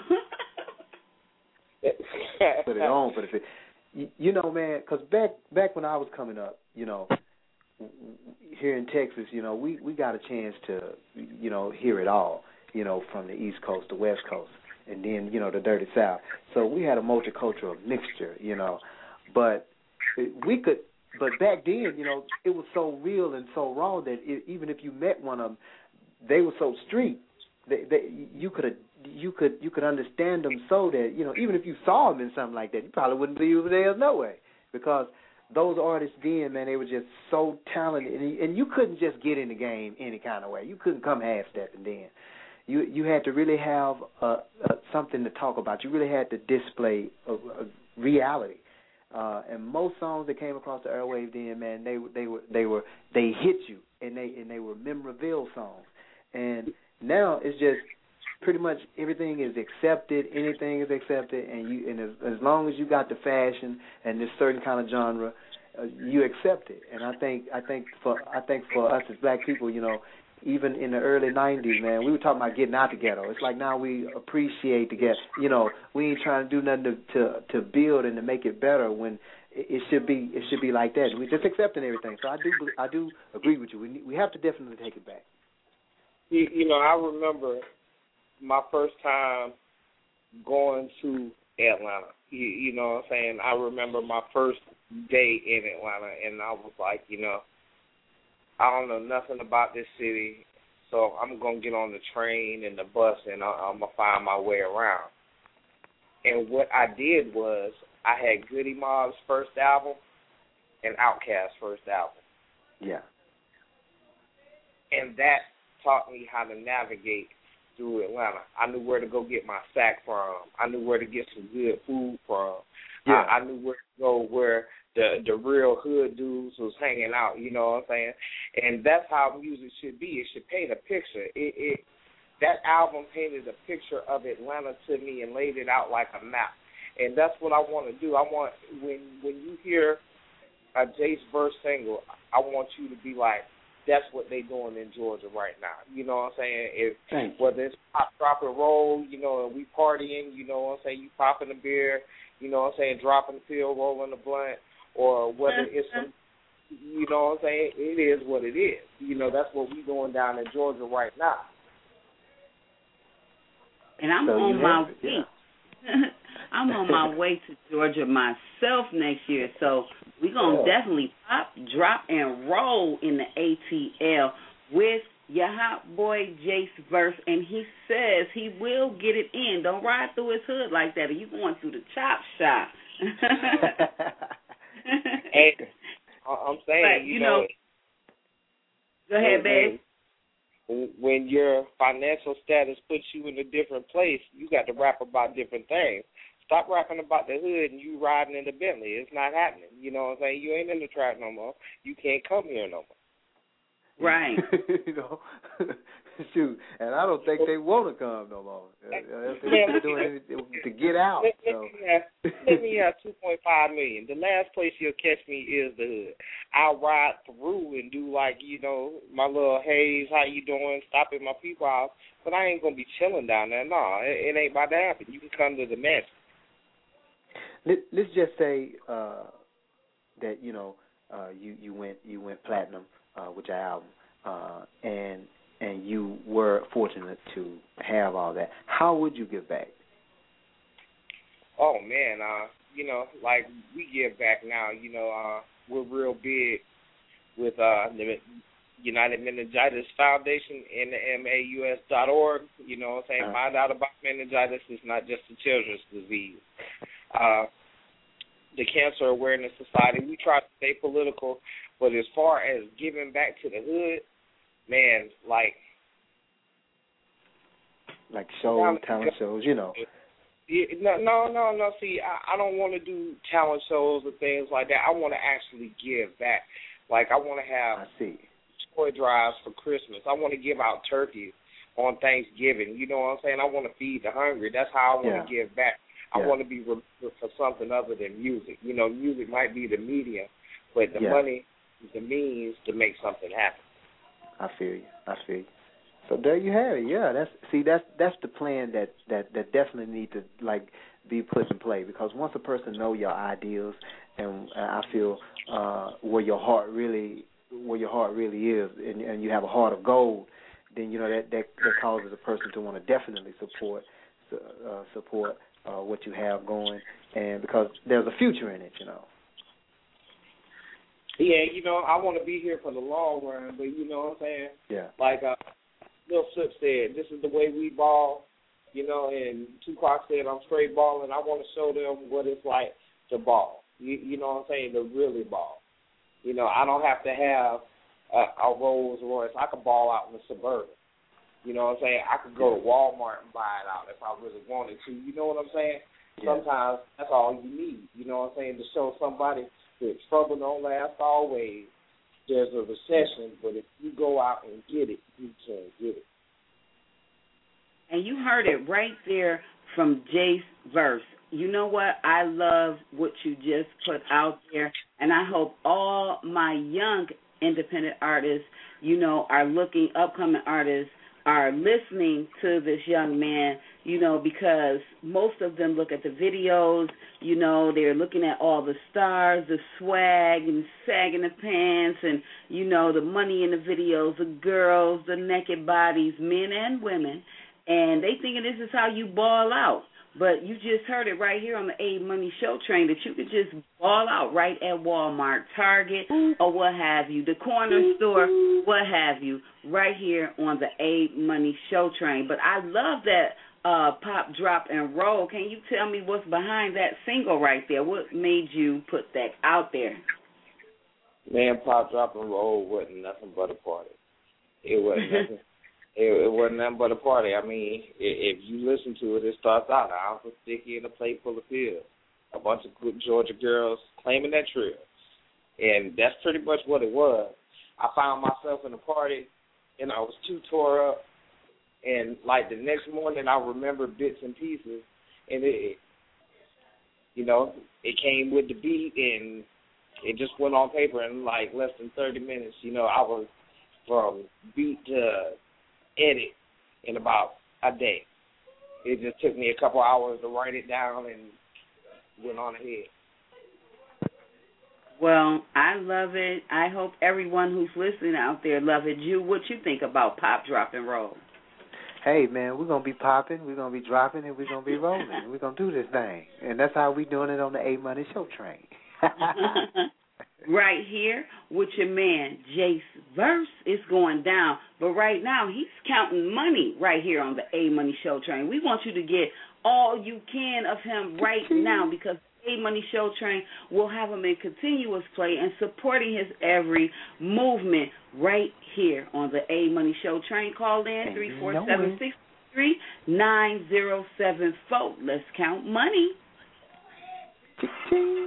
Put it on for the fit. You, you know, man, because back, back when I was coming up, you know, here in Texas, you know, we, we got a chance to, you know, hear it all, you know, from the East Coast, the West Coast, and then, you know, the Dirty South. So we had a multicultural mixture, you know. But we could, but back then, you know, it was so real and so raw that it, even if you met one of them, they were so street. They, they, you could you could you could understand them so that, you know, even if you saw them in something like that, you probably wouldn't believe it was theirs no way, because those artists then, man, they were just so talented, and, and you couldn't just get in the game any kind of way. You couldn't come half-stepping then. You you had to really have uh, uh, something to talk about. You really had to display a, a reality. Uh, and most songs that came across the airwaves then, man, they they were they were they hit you, and they and they were memorable songs. And now it's just pretty much everything is accepted, anything is accepted, and you and as, as long as you got the fashion and this certain kind of genre, uh, you accept it. And I think I think for I think for us as black people, you know, even in the early nineties, man, we were talking about getting out the ghetto. It's like now we appreciate the ghetto. You know, we ain't trying to do nothing to, to to build and to make it better when it, it should be it should be like that. We're just accepting everything. So I do I do agree with you. We we have to definitely take it back. You, you know, I remember my first time going to Atlanta. You, you know what I'm saying? I remember my first day in Atlanta, and I was like, you know, I don't know nothing about this city, so I'm going to get on the train and the bus, and I, I'm going to find my way around. And what I did was I had Goody Mob's first album and Outkast's first album. Yeah. And that taught me how to navigate through Atlanta. I knew where to go get my sack from. I knew where to get some good food from. Yeah. I, I knew where to go where the the real hood dudes was hanging out, you know what I'm saying? And that's how music should be. It should paint a picture. It, it that album painted a picture of Atlanta to me and laid it out like a map. And that's what I want to do. I want, when when you hear a Jace Verse single, I want you to be like, that's what they doing in Georgia right now. You know what I'm saying? If Thanks. Whether it's pop, drop, and roll, you know, and we partying, you know what I'm saying, you popping a beer, you know what I'm saying, dropping the pill, rolling the blunt, or whether it's some, you know what I'm saying, it is what it is. You know, that's what we doing down in Georgia right now. And I'm so on my way. Yeah. I'm on my way to Georgia myself next year, so we're going to yeah. definitely pop, drop, and roll in the A T L with your hot boy Jace Verse, and he says he will get it in. Don't ride through his hood like that, or you going through the chop shop. Hey, I'm saying, but, you, you know, know, go ahead, babe. When your financial status puts you in a different place, you got to rap about different things. Stop rapping about the hood and you riding in the Bentley. It's not happening. You know what I'm saying? You ain't in the trap no more. You can't come here no more. Right. You know, shoot, and I don't think they want to come no more. Uh, they're doing anything to get out. Let, so. let, me have, let me have two point five million dollars. The last place you'll catch me is the hood. I'll ride through and do, like, you know, my little haze, how you doing, stopping my people out, but I ain't going to be chilling down there. No, it, it ain't about to happen. You can come to the mansion. Let, let's just say uh, that, you know, uh, you, you went you went platinum uh, with your album, uh, and and you were fortunate to have all that. How would you give back? Oh, man, uh, you know, like we give back now. You know, uh, we're real big with uh, the United Meningitis Foundation, N M A U S dot org. You know what I'm saying? Uh-huh. Find out about meningitis. It's not just a children's disease. Uh, the Cancer Awareness Society, we try to stay political, but as far as giving back to the hood, man, like... Like shows, talent shows, you know. Yeah, no, no, no, no. See, I, I don't want to do talent shows or things like that. I want to actually give back. Like, I want to have I see. toy drives for Christmas. I want to give out turkeys on Thanksgiving. You know what I'm saying? I want to feed the hungry. That's how I want to yeah. give back. I yeah. want to be remembered for something other than music. You know, music might be the medium, but the yeah. money is the means to make something happen. I feel you. I feel you. So there you have it. Yeah, that's see that's that's the plan that, that, that definitely need to like be put in play, because once a person know your ideals and uh, I feel uh, where your heart really where your heart really is, and, and you have a heart of gold, then you know that that, that causes a person to want to definitely support uh, support uh, what you have going, and because there's a future in it, you know. Yeah, you know, I want to be here for the long run, but you know what I'm saying? Yeah. Like uh, Lil Flip said, this is the way we ball, you know, and Tupac said, I'm straight balling. I want to show them what it's like to ball. You, you know what I'm saying? To really ball. You know, I don't have to have a, a Rolls Royce. I could ball out in the Suburban. You know what I'm saying? I could go to Walmart and buy it out if I really wanted to. You know what I'm saying? Yeah. Sometimes that's all you need. You know what I'm saying? To show somebody that trouble don't last always. There's a recession, but if you go out and get it, you can get it. And you heard it right there from Jace verse. You know what? I love what you just put out there, and I hope all my young independent artists, you know, are looking, upcoming artists, are listening to this young man, you know, because most of them look at the videos, you know, they're looking at all the stars, the swag and sagging the pants and, you know, the money in the videos, the girls, the naked bodies, men and women, and they thinking this is how you ball out. But you just heard it right here on the A Money Show Train that you could just ball out right at Walmart, Target, or what have you, the corner store, what have you, right here on the A Money Show Train. But I love that uh, Pop, Drop, and Roll. Can you tell me what's behind that single right there? What made you put that out there? Man, Pop, Drop, and Roll wasn't nothing but a party. It wasn't nothing. It, it wasn't nothing but a party. I mean, if, if you listen to it, it starts out, I'm so sticky in a plate full of pills. A bunch of good Georgia girls claiming that trill. And that's pretty much what it was. I found myself in a party, and I was too tore up. And, like, the next morning, I remember bits and pieces. And, it, you know, it came with the beat, and it just went on paper in, like, less than thirty minutes. You know, I was from beat to edit in about a day. It just took me a couple hours to write it down and went on ahead. Well, I love it. I hope everyone who's listening out there love it. You, what you think about Pop, Drop, and Roll? Hey, man, we're going to be popping, we're going to be dropping, and we're going to be rolling. We're going to do this thing. And that's how we doing it on the A Money Show Train. Right here with your man, Jace Verse, is going down. But right now, he's counting money right here on the A Money Show Train. We want you to get all you can of him right now because A Money Show Train will have him in continuous play and supporting his every movement right here on the A Money Show Train. Call in three four seven, six three, nine zero seven four. Let's count money. Ching-ching.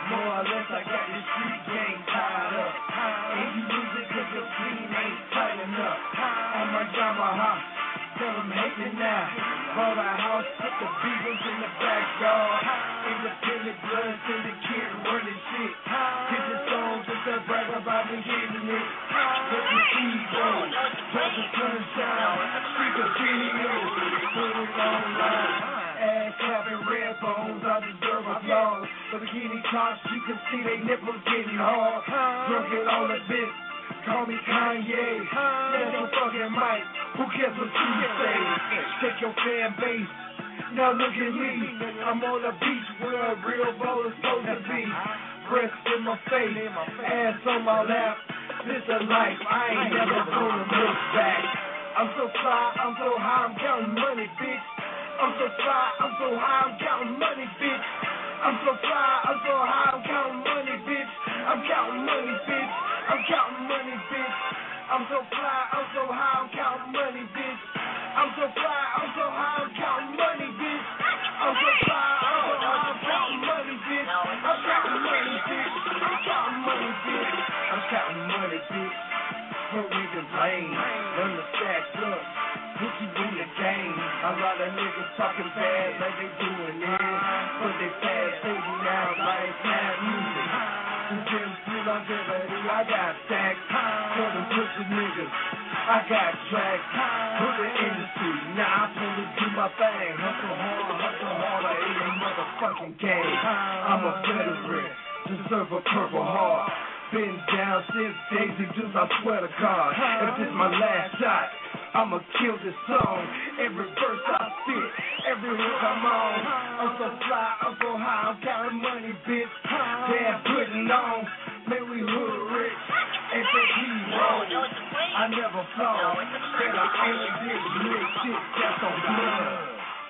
More or less, I got your street game tied up. And you lose it cause your clean ain't tight enough. it now. Bought a house, put the beavers in the backyard. Independent blood syndicate running shit. Get the songs just to brag about me getting it. Let the seed grow, let the sunshine. Speak of videos, put it online. Ass clapping red bones, I deserve applause. For the bikini tops, you can see they nipples getting hard. Drunk it on the bitch, call me Kanye. Let your fucking mic, who cares what you say? Check your fan base, now look at me. I'm on the beach where a real bowler's supposed to be. Breasts in my face, ass on my lap. This a life, I ain't never gonna look back. I'm so fly, I'm so high, I'm counting money, bitch. I'm so fly, I'm so high, I'm counting money, bitch. I'm so fly, I'm so high, I'm counting money, bitch. I'm counting money, bitch. I'm counting money, bitch. I'm so fly, I'm so high, I'm counting money, bitch. I'm so fly, I'm so high, I'm counting money, bitch. I'm so fly, I'm so high, I'm counting money, bitch. I'm counting money, bitch. I'm counting money, bitch. I'm counting money, bitch. Don't niggas lame, learn to stack up. Put you in the game. A lot of niggas talking bad like they doing it, but they fast fading out like snap music. Who didn't feel longevity? I got stacks. Tell them pussy niggas, I got tracks. Put the industry, now I pull it do my thing. Hustle hard, hustle hard, I ain't a motherfucking game. I'm a veteran, deserve a purple heart. Been down since Daisy Deuce, I swear to God. If this my last shot, I'ma kill this song. Every verse I spit, every hook I'm on. I'm so fly, I'm so high, I'm counting money, bitch. Damn, putting on, man, we hood rich. Ain't that he wrong? I never flow. Said I only did real shit, that's on blood.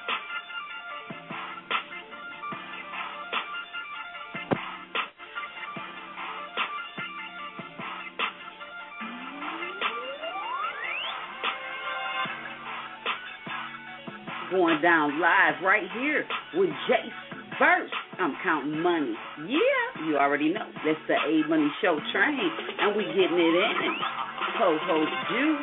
Going down live right here with Jace Verse. I'm counting money. Yeah, you already know. That's the A Money Show train, and we getting it in. Co-host Juice.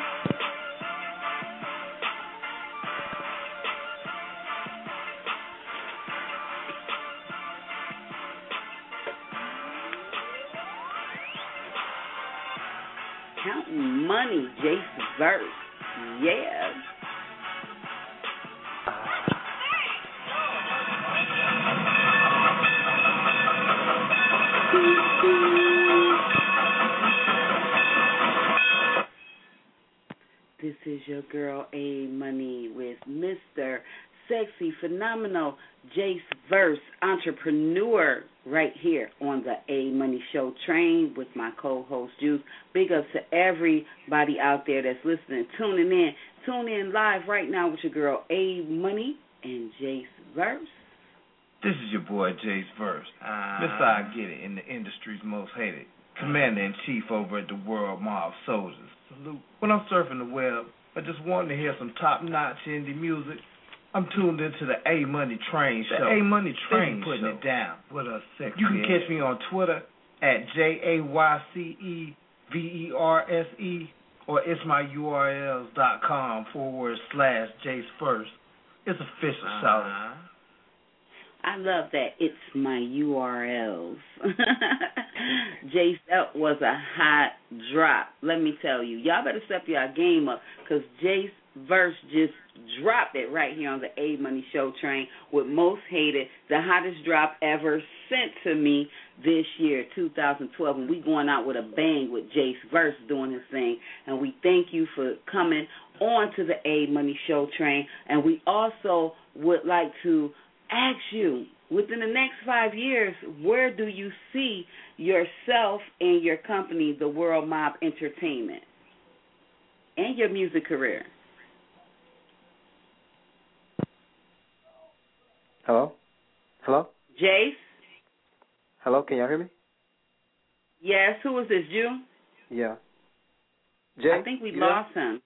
Counting money, Jace Verse. Yeah. This is your girl A Money with Mister Sexy Phenomenal Jace Verse, entrepreneur, right here on the A Money Show train with my co-host Juice. Big ups to everybody out there that's listening, tuning in. Tune in live right now with your girl A Money and Jace Verse. This is your boy Jace Verse. Uh, Mister I Get It, in the industry's most hated. Commander-in-Chief over at the World Mob Soldiers. Salute. When I'm surfing the web, I just wanted to hear some top-notch indie music. I'm tuned into the A Money Train Show. The A Money Train Show. Putting it down. What a sexy. You can catch me on Twitter at J A Y C E V E R S E or it's my U R Ls dot com forward slash Jace First. It's official, uh-huh. Shout. I love that. It's my U R Ls. Jace, that was a hot drop. Let me tell you. Y'all better step your game up because Jace Verse just dropped it right here on the A Money Show train with Most Hated, the hottest drop ever sent to me this year, two thousand twelve. And we going out with a bang with Jace Verse doing his thing. And we thank you for coming on to the A Money Show train. And we also would like to ask you, within the next five years, where do you see yourself and your company, the World Mob Entertainment, and your music career? Hello? Hello? Jace? Hello, can y'all hear me? Yes, who is this, Jew? Yeah. Jay? I think we lost there? him.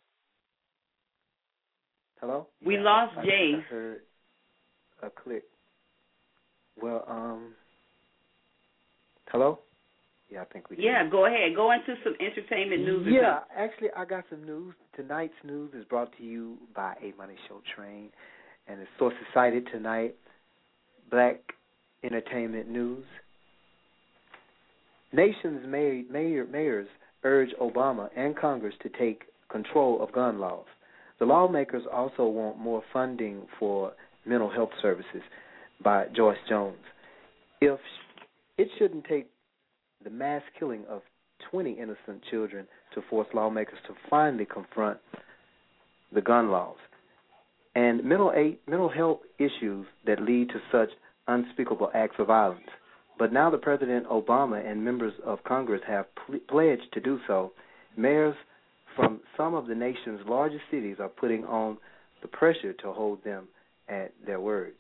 Hello? We yeah, lost I, Jace. I heard a click. Well, um, hello? Yeah, I think we do. Yeah, go ahead. Go into some entertainment news. Yeah, actually, I got some news. Tonight's news is brought to you by A Money Show Train, and the sources cited tonight, Black Entertainment News. Nation's mayor, mayor, mayors urge Obama and Congress to take control of gun laws. The lawmakers also want more funding for mental health services by Joyce Jones. If it shouldn't take the mass killing of twenty innocent children to force lawmakers to finally confront the gun laws and mental aid, mental health issues that lead to such unspeakable acts of violence. But now that President Obama and members of Congress have pl- pledged to do so, mayors from some of the nation's largest cities are putting on the pressure to hold them at their words.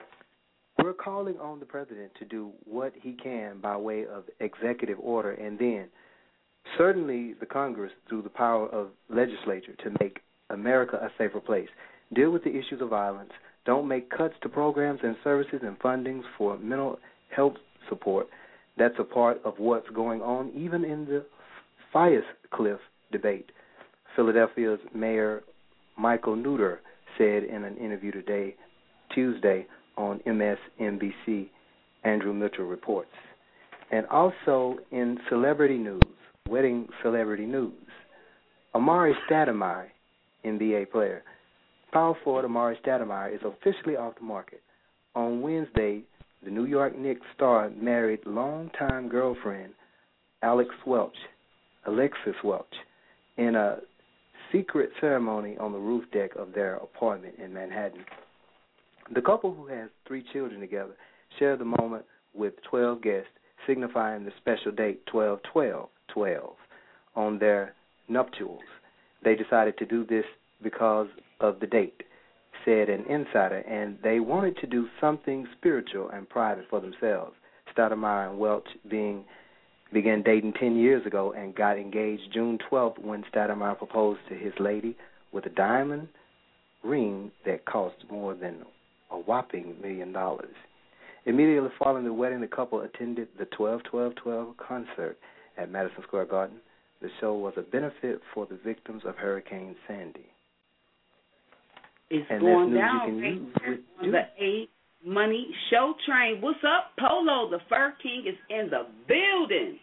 We're calling on the president to do what he can by way of executive order, and then certainly the Congress through the power of legislature to make America a safer place. Deal with the issues of violence. Don't make cuts to programs and services and fundings for mental health support. That's a part of what's going on even in the Firecliff debate. Philadelphia's Mayor Michael Nutter said in an interview today, Tuesday, on M S N B C, Andrew Mitchell reports. And also in celebrity news, wedding celebrity news, Amari Stoudemire, N B A player. Power forward Amari Stoudemire is officially off the market. On Wednesday, the New York Knicks star married longtime girlfriend Alex Welch, Alexis Welch, in a secret ceremony on the roof deck of their apartment in Manhattan. The couple, who has three children together, shared the moment with twelve guests, signifying the special date twelve twelve twelve on their nuptials. They decided to do this because of the date, said an insider, and they wanted to do something spiritual and private for themselves. Stoudemire and Welch being began dating ten years ago and got engaged June twelfth when Stoudemire proposed to his lady with a diamond ring that cost more than a whopping million dollars. Immediately following the wedding, the couple attended the twelve twelve twelve concert at Madison Square Garden. The show was a benefit for the victims of Hurricane Sandy. It's and going that's down news you can use on the A Money Show Train. What's up, Polo? The Fur King is in the building.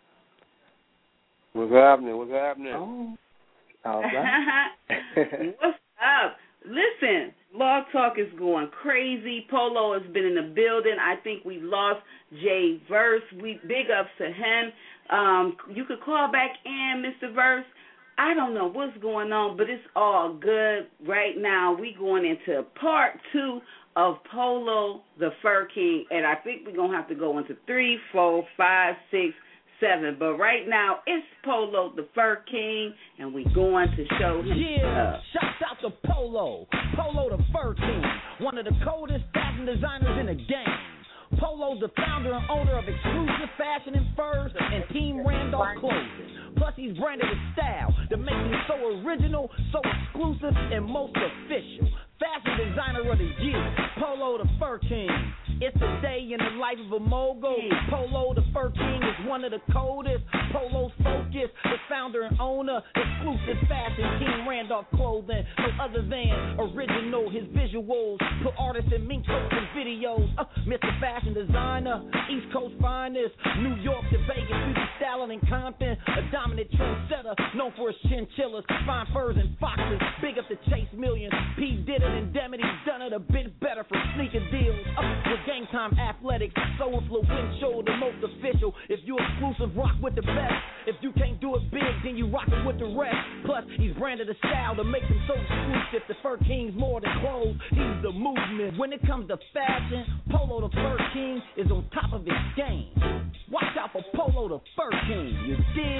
What's happening? What's happening? Oh, all right. What's up? Listen, Blog Talk is going crazy. Polo has been in the building. I think we lost Jay Verse. We big ups to him. Um, you could call back in, Mister Verse. I don't know what's going on, but it's all good. Right now, we going into part two of Polo, the Fur King, and I think we're going to have to go into three, four, five, six, seven. But right now, it's Polo, the Fur King, and we going to show him Yeah, up. shouts out to Polo, Polo the Fur King, one of the coldest fashion designers in the game. Polo's the founder and owner of Exclusive Fashion and Furs and Team Randolph Clothing. Plus, he's branded with style that makes him so original, so exclusive, and most official. Fashion Designer of the Year, Polo the Fur King. It's a day in the life of a mogul. Polo the Fur King is one of the coldest. Polo's focus, the founder and owner, Exclusive Fashion, Team Randolph Clothing. No other than original, his visuals put artists in mink coats and videos. Uh, Mister Fashion Designer, East Coast finest, New York to Vegas, beauty styling in Compton. A dominant trendsetter, known for his chinchillas, fine furs and foxes. Big up to Chase Millions, P. Diddy and Indemnity's done it a bit better for sneaker deals. Uh, with Game Time Athletics, so influential, the most official. If you exclusive, rock with the best. If you can't do it big, then you rock it with the rest. Plus, he's branded a style that makes him so exclusive. The Fur King's more than clothes, he's the movement. When it comes to fashion, Polo the Fur King is on top of his game. Watch out for Polo the Fur King, you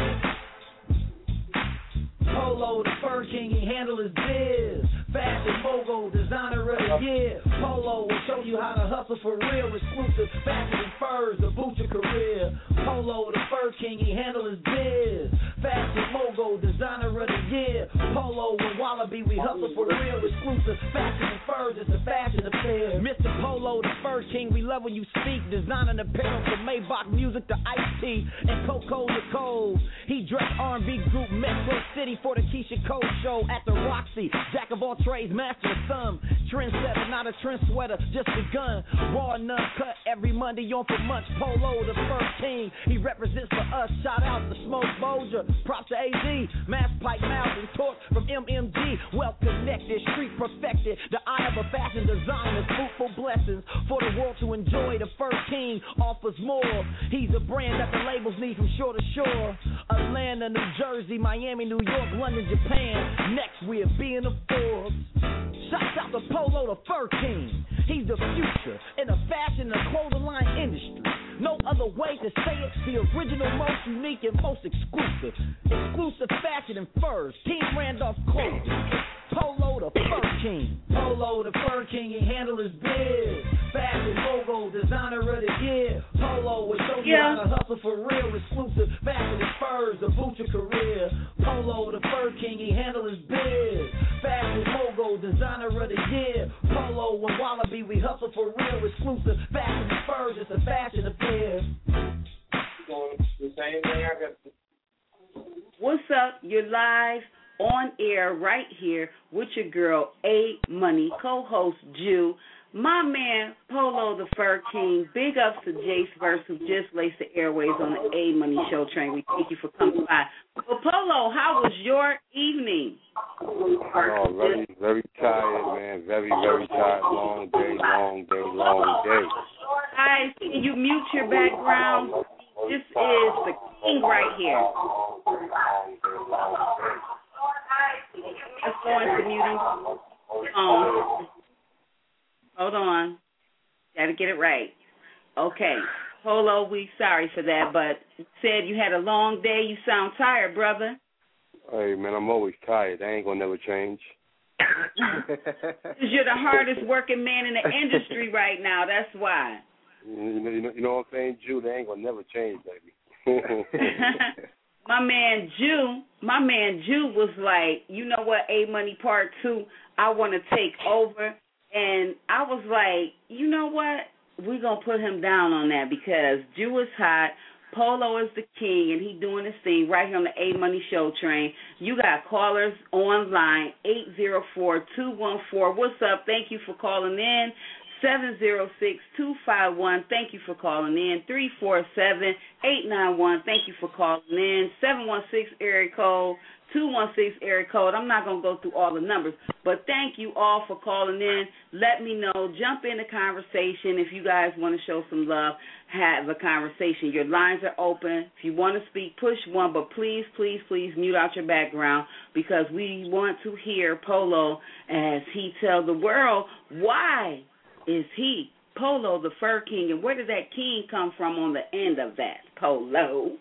dig? Polo the Fur King, he handle his biz. Fashion mogul, designer of the year. Polo will show you how to hustle for real. Exclusive fashion and furs to boost your career. Polo the Fur King, he handle his biz. Fashion mogul, designer of the year. Polo and Wallaby, we hustle for real. Exclusive fashion and furs, it's a fashion affair. Mister Polo the Fur Fur King. We love when you speak. Designing apparel from Maybach music to Ice-T and Coco the Cole. He dressed R and B group Metro City for the Keisha Cole show at the Roxy. Jack of all trades, master of some. Trendsetter, not a trend sweater, just begun. Raw and uncut every Monday on for months. Polo the Fur King. He represents for us. Shout out to Smoke Bolger. Props to A Z. Mass Pipe Mouth and Torque from M M G. Well connected, street perfected. The eye of a fashion designer. Fruitful blessings for the world to enjoy. The Fur King offers more. He's a brand that the labels need from shore to shore. Atlanta, New Jersey, Miami, New York, London, Japan. Next we're being the Forbes. Shouts out to Polo the Fur King. He's the future in the fashion and clothing line industry. No other way to say it. The original, most unique, and most exclusive. Exclusive fashion and furs. Team Randolph Clothing. Polo the Fur King. Polo the Fur King. He handle his biz. Fashion logo, designer of the year. Polo will show you Yeah. how to hustle for real. Exclusive fashion and furs. The boot your career. Polo the Fur King. He handle his biz. Fashion logo, designer of the year. Polo and Wallaby, we hustle for real. Exclusive fashion and furs. It's a fashion affair. The same thing I got. What's up? You're live on air right here with your girl A Money, co-host Jew, my man Polo the Fur King. Big ups to Jace Verse who just laced the airways on the A Money Show train. We thank you for coming by. Well, Polo, how was your evening? Oh, very, very tired, man. Very, very tired. Long day, long day, long day. Guys, can you mute your background? This is the king right here. Let's go into muting. Um, hold on. Got to get it right. Okay. Polo, we sorry for that, but you said you had a long day. You sound tired, brother. Hey, man, I'm always tired. That ain't going to never change. Because you're the hardest working man in the industry right now. That's why. You know, you know, you know what I'm saying, Jew? They ain't going to never change, baby. My man Jew, my man Jew was like, you know what, A Money Part Two, I want to take over, and I was like, you know what, we're gonna put him down on that because Jew is hot, Polo is the king, and he doing his thing right here on the A Money Show train. You got callers online eight zero four two one four. What's up? Thank you for calling in. seven zero six two five one. Thank you for calling in. three four seven eight nine one. Thank you for calling in. seven one six area code. two one six area code. I'm not going to go through all the numbers, but thank you all for calling in. Let me know. Jump in the conversation. If you guys want to show some love, have a conversation. Your lines are open. If you want to speak, push one, but please, please, please mute out your background because we want to hear Polo as he tell the world why is he Polo the Fur King, and where did that king come from on the end of that, Polo?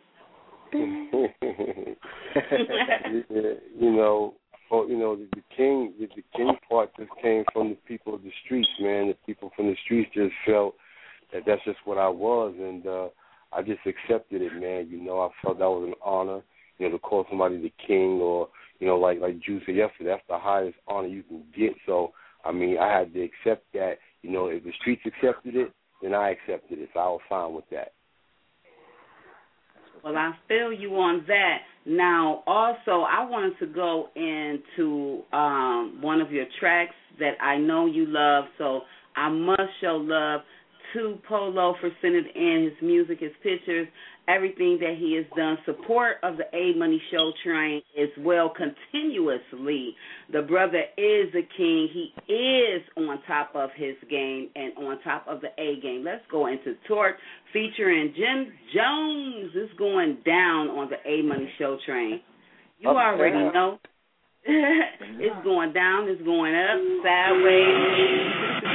Yeah, you know, well, you know, the, the king, the, the king part just came from the people of the streets, man. The people from the streets just felt that that's just what I was, and uh, I just accepted it, man. You know, I felt that was an honor, you know, to call somebody the king, or you know, like like Drew said yesterday, that's the highest honor you can get. So, I mean, I had to accept that. You know, if the streets accepted it, then I accepted it. So I was fine with that. Well, I feel you on that. Now, also, I wanted to go into um, one of your tracks that I know you love, so I must show love to Polo for sending in his music, his pictures, everything that he has done. Support of the A Money Show train as well continuously. The brother is a king. He is on top of his game and on top of the A game. Let's go into Torque featuring Jim Jones. It's going down on the A Money Show train. You Okay. already know. It's going down. It's going up, sideways.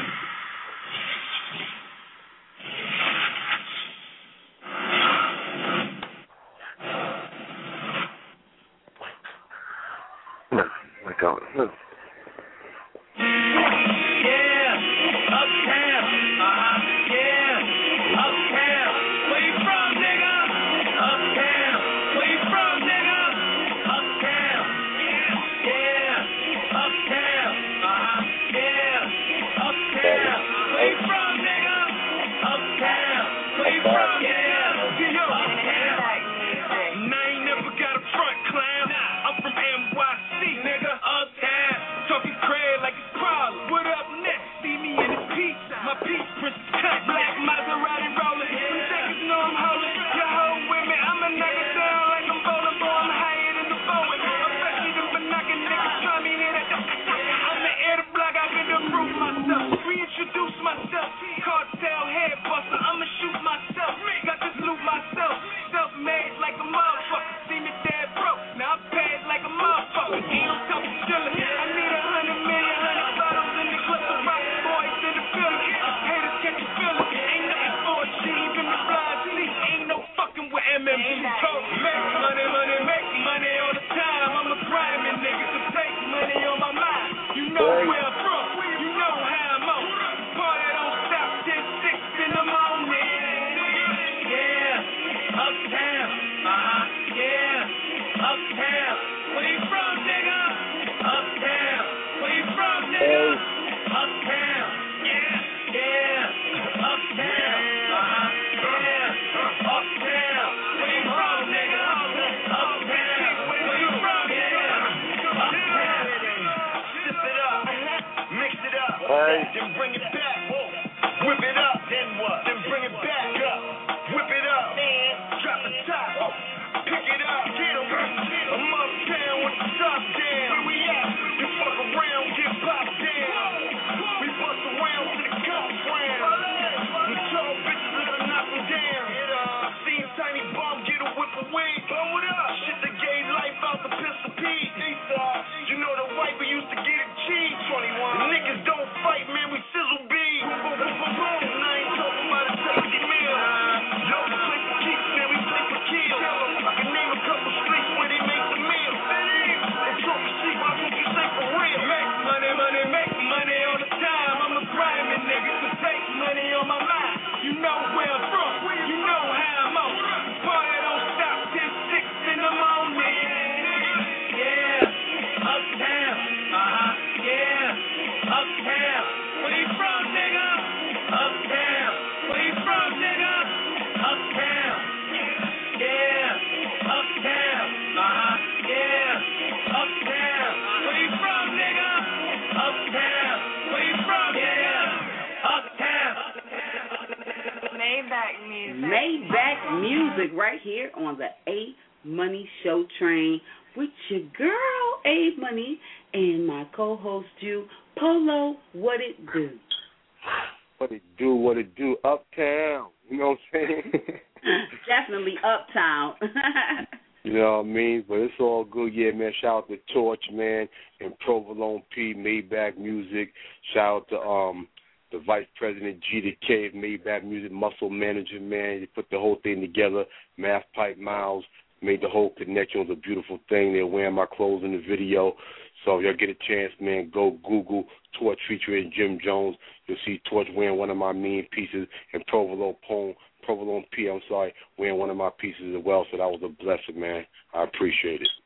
My God. Yeah, uptown, uh-huh, yeah, uptown, where you from, nigga? Uptown, where you from, nigga? Uptown, yeah, yeah, uptown, uh-huh, yeah, uptown, where you from, nigga? Maybach music right here on the A Money Show Train with your girl A Money and my co-host you, Polo. What it do? What it do? What it do? Uptown. You know what I'm saying? Definitely uptown. You know what I mean? But it's all good. Yeah, man. Shout out to Torch, man, and Provolone P, Maybach Music. Shout out to um. the Vice President G to K of Maybach Music, Muscle Manager, man. They put the whole thing together. Math Pipe Miles made the whole connection. It was a beautiful thing. They're wearing my clothes in the video. So if y'all get a chance, man, go Google Torch featuring Jim Jones. You'll see Torch wearing one of my mean pieces, and Provolone Pone, Provolone P, I'm sorry, wearing one of my pieces as well. So that was a blessing, man. I appreciate it.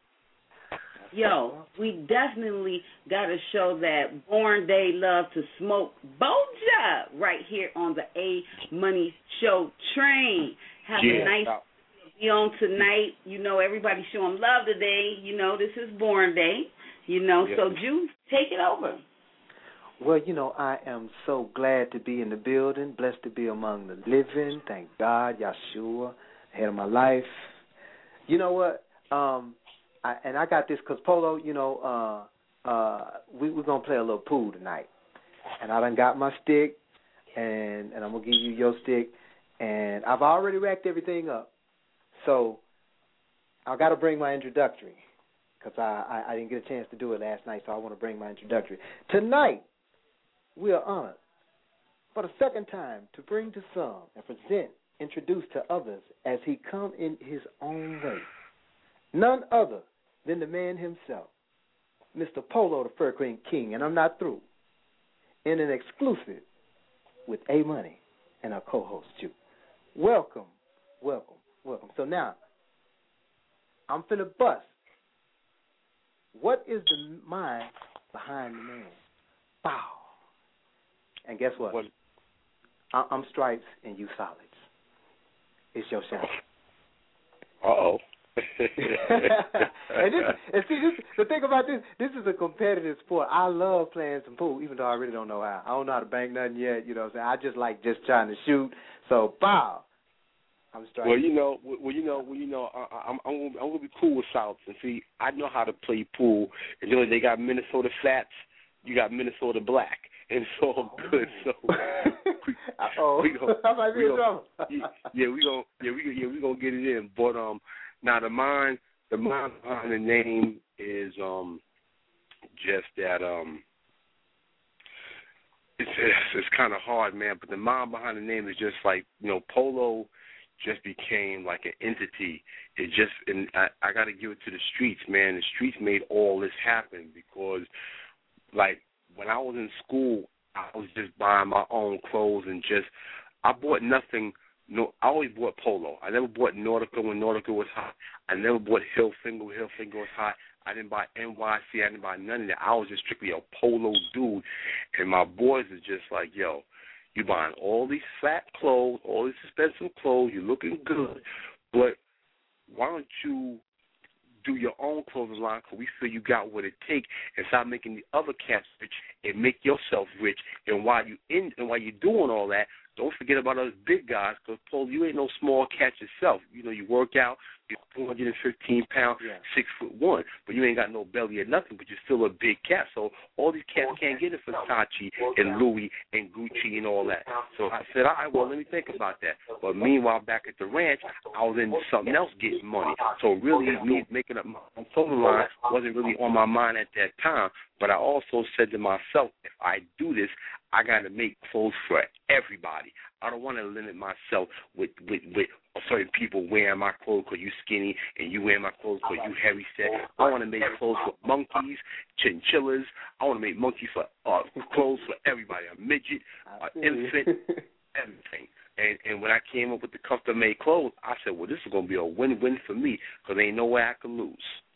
Yo, we definitely got to show that Born Day love to smoke Boja right here on the A Money Show Train. Have yeah. a nice be on tonight. You know, everybody showing love today. You know, this is Born Day. You know, yeah. so Juice, take it over. Well, you know, I am so glad to be in the building, blessed to be among the living. Thank God, Yahshua, head of my life. You know what? Um, I, and I got this because, Polo, you know, uh, uh, we, we're going to play a little pool tonight. And I done got my stick, and, and I'm going to give you your stick. And I've already racked everything up. So I got to bring my introductory because I, I, I didn't get a chance to do it last night, so I want to bring my introductory. Tonight, we are honored for the second time to bring to some and present, introduce to others as he come in his own way. None other than the man himself, Mister Polo, the Fur Cream King, and I'm not through, in an exclusive with A Money and our co-host, you. Welcome, welcome, welcome. So now, I'm finna bust. What is the mind behind the man? Bow. And guess what? what? I- I'm Stripes and you Solids. It's your shot. Uh oh. and, this, and see, this, the thing about this, this is a competitive sport. I love playing some pool, even though I really don't know how. I don't know how to bank nothing yet. You know what I'm saying? I just like just trying to shoot. So, bow. I'm striking. Well, you know, well, you know, well, you know, I, I'm, I'm, I'm gonna be cool with Souths, and see, I know how to play pool. And you know, they got Minnesota Flats, you got Minnesota Black, and it's all good. So, oh, we gonna, I might be in trouble. Yeah, we gonna, yeah, we, yeah, we gonna get it in. But um, now the mind, the mind behind the name is um, just that um. It's, it's, it's kind of hard, man, but the mind behind the name is just like, you know, Polo just became like an entity. It just, and I, I got to give it to the streets, man. The streets made all this happen because, like, when I was in school, I was just buying my own clothes and just, I bought nothing. No, I always bought Polo. I never bought Nautica when Nautica was hot. I never bought Hilfiger when Hilfiger was hot. I didn't buy N Y C. I didn't buy none of that. I was just strictly a Polo dude. And my boys are just like, yo, you buying all these fat clothes, all these expensive clothes, you're looking good, but why don't you do your own clothing line because we feel you got what it takes and stop making the other cats rich and make yourself rich. And while, you in, and while you're doing all that, don't forget about us big guys because, Paul, you ain't no small cat yourself. You know, you work out, you're four hundred fifteen pounds, yeah. six foot one, but you ain't got no belly or nothing, but you're still a big cat. So all these cats can't get it for Versace and Louis and Gucci and all that. So I said, all right, well, let me think about that. But meanwhile, back at the ranch, I was into something else getting money. So really, me making up my own clothing line wasn't really on my mind at that time. But I also said to myself, if I do this, I got to make clothes for everybody. I don't want to limit myself with, with, with certain people wearing my clothes because you skinny and you wearing my clothes because you heavy set. I want to make clothes for monkeys, chinchillas. I want to make monkeys for uh, clothes for everybody, a midget, an infant, everything. And, and when I came up with the custom-made clothes, I said, well, this is going to be a win-win for me because there ain't no way I can lose.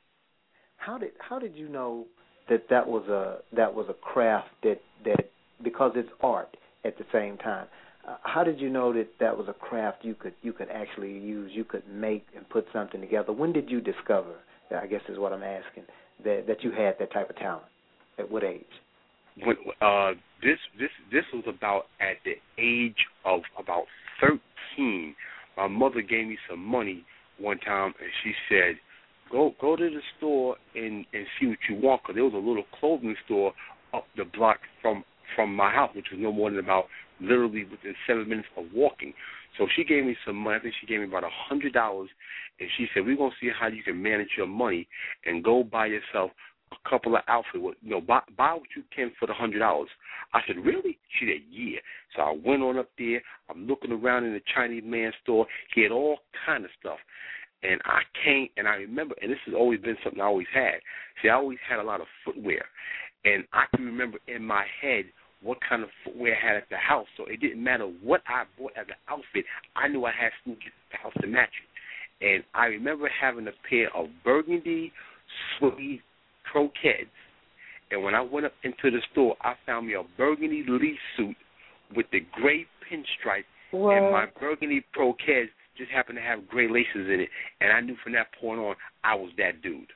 How did how did you know that that was a that was a craft that that because it's art at the same time? Uh, how did you know that that was a craft you could you could actually use, you could make and put something together? When did you discover, I guess is what I'm asking, that that you had that type of talent? At what age? When, uh, this this this was about at the age of about thirteen. My mother gave me some money one time, and she said, "Go go to the store and, and see what you want," because there was a little clothing store up the block from from my house, which was no more than about literally within seven minutes of walking. So she gave me some money. I think she gave me about a hundred dollars, and she said, "We're gonna see how you can manage your money and go buy yourself a couple of outfits. You know, buy, buy what you can for the hundred dollars." I said, "Really?" She said, "Yeah." So I went on up there. I'm looking around in the Chinese man store. He had all kind of stuff. And I came, and I remember, and this has always been something I always had. See, I always had a lot of footwear. And I can remember in my head what kind of footwear I had at the house. So it didn't matter what I bought as an outfit. I knew I had sneakers at the house to match it. And I remember having a pair of burgundy suede croquettes. And when I went up into the store, I found me a burgundy Lee suit with the gray pinstripe. What? And my burgundy croquettes just happened to have gray laces in it. And I knew from that point on, I was that dude.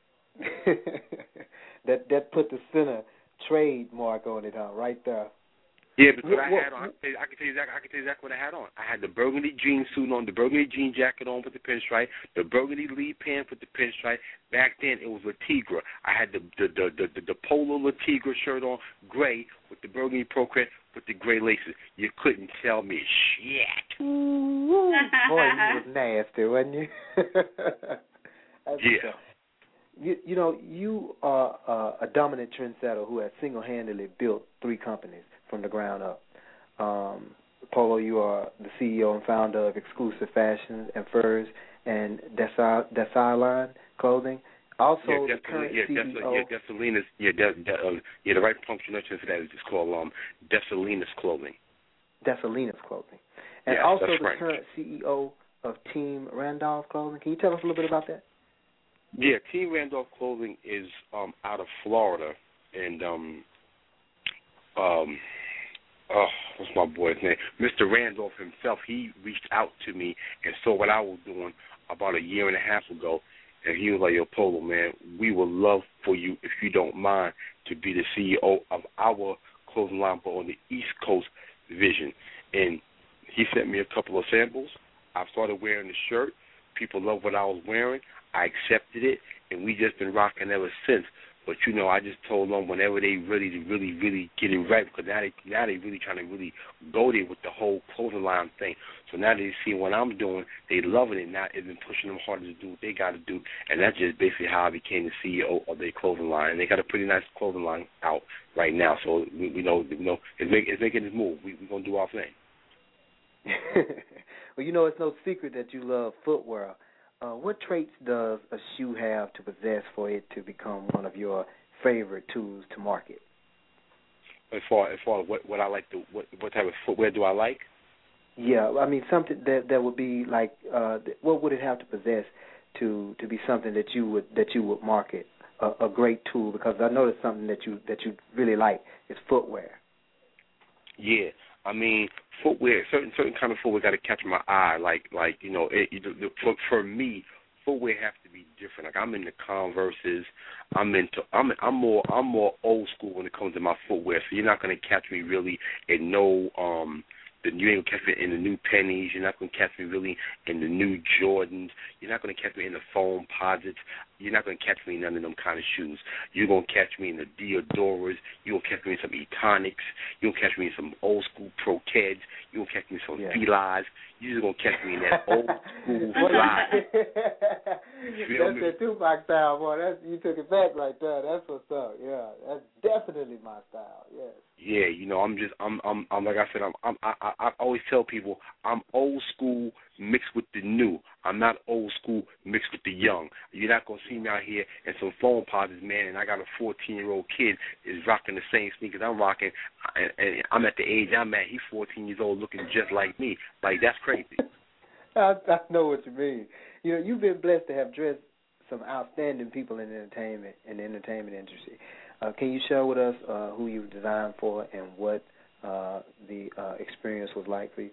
that that put the center trademark on it, huh? Right there. Yeah, because what, I had on, I can, tell you, I, can tell you exactly, I can tell you exactly what I had on. I had the burgundy jean suit on, the burgundy jean jacket on with the pinstripe, the burgundy Lee pants with the pinstripe. Back then, it was La Tigre. I had the the the the, the, the polo La Tigre shirt on, gray, with the burgundy Procret with the gray laces. You couldn't tell me shit. Boy, you was nasty, wasn't you? Yeah. You, you know, you are uh, a dominant trendsetter who has single-handedly built three companies from the ground up. Um, Polo, you are the C E O and founder of Exclusive Fashions and Furs and Desiline Clothing. Also, yeah, the current yeah, C E O. Yeah, Dessalina's, yeah, de, de, uh, yeah, the right punctuation for that is just called um, Dessalina's Clothing. Dessalina's Clothing. And yes, also the right. current C E O of Team Randolph Clothing. Can you tell us a little bit about that? Yeah, Team Randolph Clothing is um, out of Florida, and um, um, oh, what's my boy's name? Mister Randolph himself, he reached out to me and saw what I was doing about a year and a half ago, and he was like, yo, Polo, man, we would love for you, if you don't mind, to be the C E O of our clothing line, but on the East Coast division. And he sent me a couple of samples. I started wearing the shirt. People loved what I was wearing. I accepted it, and we just been rocking ever since. But, you know, I just told them whenever they really, really, really get it right, because now they now they really trying to really go there with the whole clothing line thing. So now they see what I'm doing, they loving it. Now it's been pushing them harder to do what they got to do, and that's just basically how I became the C E O of their clothing line. And they got a pretty nice clothing line out right now. So we, we know, you know, it's, make, it's making this move. We, we're going to do our thing. Well, you know, it's no secret that you love footwear. Uh, what traits does a shoe have to possess for it to become one of your favorite tools to market? As far as far as what, what I like to what what type of footwear do I like? Yeah, I mean something that that would be like uh, what would it have to possess to to be something that you would that you would market a, a great tool? Because I know it's something that you that you really like is footwear. Yeah. I mean, footwear, certain certain kind of footwear got to catch my eye. Like, like you know, it, it, the, for, for me, footwear have to be different. Like, I'm into Converses. I'm into, I'm, I'm more, I'm more old school when it comes to my footwear. So you're not gonna catch me really in no, um, the, you ain't gonna catch me in the new pennies. You're not gonna catch me really in the new Jordans. You're not gonna catch me in the foam posits. You're not gonna catch me in none of them kind of shoes. You're gonna catch me in the Diodoras. You're gonna catch me in some Etonics. You're gonna catch me in some old school Pro Keds. You're gonna catch me in some yeah. Feli's. You're just gonna catch me in that old school fly. That's that Tupac style, boy. That's, you took it back right there. That's what's up. Yeah, that's definitely my style. Yes. Yeah, you know, I'm just, I'm, I'm, I'm like I said, I'm, I'm, I, I always tell people, I'm old school mixed with the new. I'm not old school mixed with the young. You're not gonna see me out here in some foam posits, man. And I got a fourteen-year-old kid is rocking the same sneakers I'm rocking, and, and I'm at the age I'm at. He's fourteen years old, looking just like me. Like, that's crazy. I, I know what you mean. You know, you've been blessed to have dressed some outstanding people in entertainment in the entertainment industry. Uh, can you share with us uh, who you designed for and what uh, the uh, experience was like for you?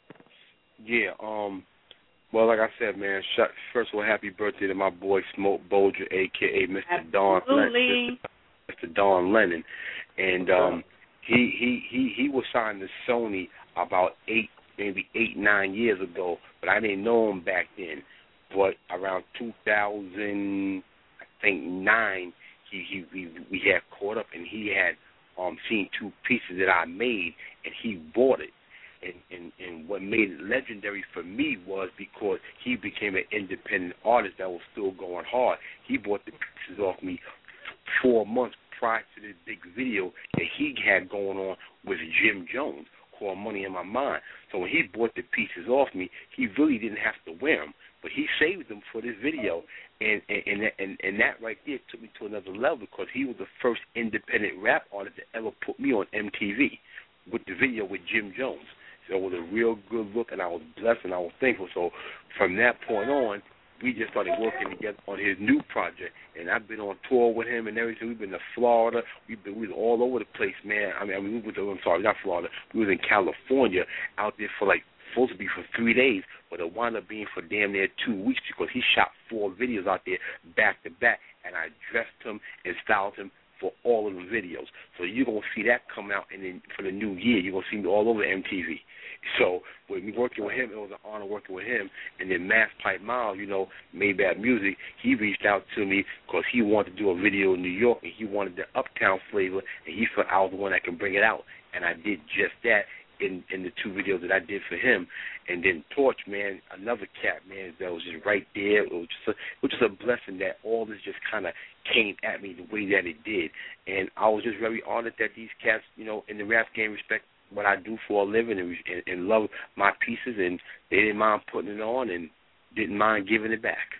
Yeah, um, well, like I said, man, first of all, happy birthday to my boy Smoke Bolger, a k a. Mister Don Lennon. Mister Don Lennon. And um, he, he, he, he was signed to Sony about eight, maybe eight, nine years ago, but I didn't know him back then. But around two thousand, I think, nine, he, he we, we had caught up, and he had um, seen two pieces that I made, and he bought it. And, and, and what made it legendary for me was because he became an independent artist that was still going hard. He bought the pieces off me four months prior to this big video that he had going on with Jim Jones called Money in My Mind. So when he bought the pieces off me, he really didn't have to wear them, but he saved them for this video. And and, and, that, and and that right there took me to another level because he was the first independent rap artist that ever put me on M T V with the video with Jim Jones. So it was a real good look, and I was blessed and I was thankful. So from that point on, we just started working together on his new project, and I've been on tour with him and everything. We've been to Florida. We've been we was all over the place, man. I mean, I mean, we were to, I'm sorry, not Florida. We was in California out there for like supposed to be for three days, but it wound up being for damn near two weeks because he shot four videos out there back to back, and I dressed him and styled him for all of the videos. So you're going to see that come out, and then for the new year, you're going to see me all over M T V. So with me working with him, it was an honor working with him. And then Mass Pipe Miles, you know, Maybach Music, he reached out to me because he wanted to do a video in New York, and he wanted the Uptown flavor, and he felt I was the one that can bring it out. And I did just that in, in the two videos that I did for him. And then Torch, man, another cat, man, that was just right there. It was just a, it was just a blessing that all this just kind of came at me the way that it did. And I was just very honored that these cats, you know, in the rap game respect what I do for a living and, and, and love my pieces, and they didn't mind putting it on and didn't mind giving it back.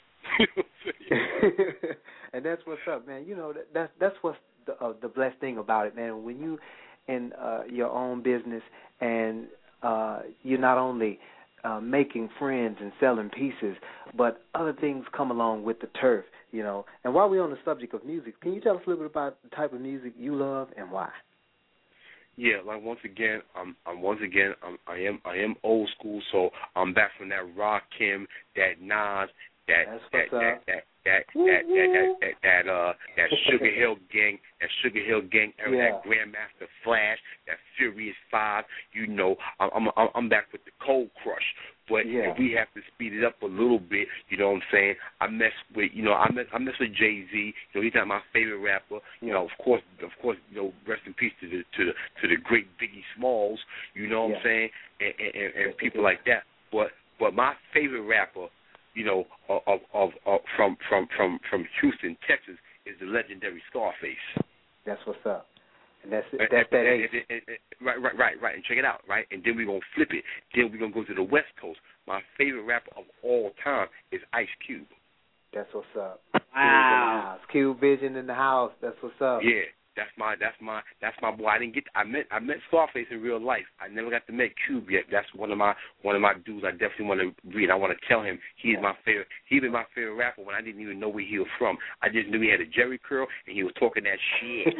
And that's what's up, man. You know, that, that's that's what's the, uh, the blessed thing about it, man. When you in uh, your own business and uh, you're not only uh, making friends and selling pieces, but other things come along with the turf, you know. And while we're on the subject of music, can you tell us a little bit about the type of music you love and why? Yeah, like once again, I'm, I'm once again, I'm, I am, I am old school, so I'm back from that Rakim, that Nas, that That's that, what's that, up. that that that that that that that uh that Sugar Hill Gang, that Sugar Hill Gang era, Yeah. that Grandmaster Flash, that Furious Five. You know, I'm I'm I'm back with the Cold Crush. But Yeah. if we have to speed it up a little bit, you know what I'm saying? I mess with, you know, I mess, I mess with Jay-Z. You know, he's not my favorite rapper. You know, of course, of course, you know, rest in peace to the to the to the great Biggie Smalls. You know what Yeah. I'm saying? And and, and, and people like that. But but my favorite rapper, you know, of of, of, of from from from from Houston, Texas, is the legendary Scarface. That's what's up. And that's And- that's that and- ace. and- and- and- Right, right, right, right. And check it out, right? And then we're going to flip it. Then we're going to go to the West Coast. My favorite rapper of all time is Ice Cube. That's what's up. Wow. Cube Vision in the house. That's what's up. Yeah, that's my that's my that's my boy. I didn't get I met I met Scarface in real life. I never got to meet Cube yet. That's one of my one of my dudes I definitely want to read. I want to tell him he's my favorite. He been my favorite rapper when I didn't even know where he was from. I just knew he had a Jerry curl and he was talking that shit.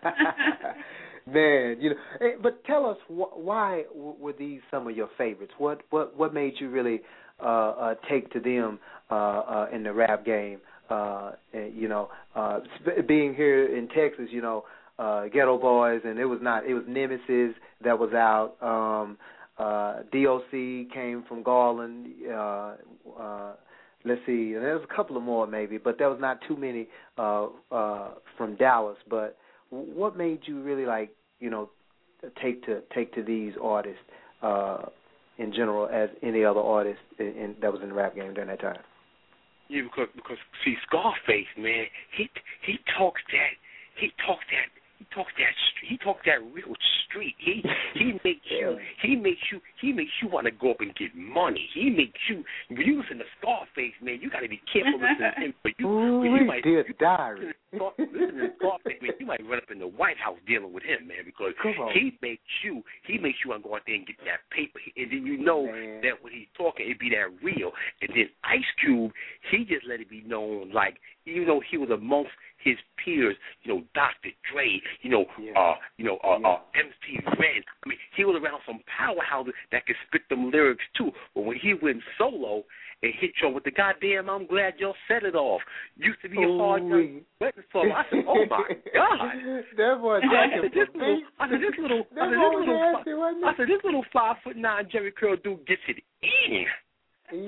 Man, you know, eh, but tell us wh- why w- were these some of your favorites? What what what made you really uh, uh, take to them uh, uh, in the rap game? Uh, eh, you know, uh, sp- being here in Texas, you know, uh, Ghetto Boys, and it was not it was Nemesis that was out. Um, uh, D O C came from Garland. Uh, uh, let's see, and there was a couple of more maybe, but there was not too many uh, uh, from Dallas, but. What made you really like, you know, take to take to these artists uh, in general as any other artist in, in, that was in the rap game during that time? Yeah, because because see, Scarface, man, he he talks that he talks that he talks that he talks that real street. He he makes you he makes you he makes you want to go up and get money. He makes you when you listen to Scarface, man, you got to be careful listening to him. But you, Ooh, but you might dear you, diary. listen to Scarface, man, you might run up in the White House dealing with him, man, because he makes you he makes you want to go out there and get that paper, and then you know man. that when he's talking, it be that real. And then Ice Cube, he just let it be known, like even though he was amongst his peers, you know, Doctor Dre, you know, yeah. uh, you know, uh, yeah. uh, M C Ren. I mean, he was around some powerhouses that could spit them lyrics too. But when he went solo and hit you with the goddamn, I'm glad y'all set it off. Used to be a hard young waiting for him. I said, oh my God. That boy I said, this little, I said, this little, I said, this little, nasty, I said, this little five foot nine Jerry curl dude gets it in. He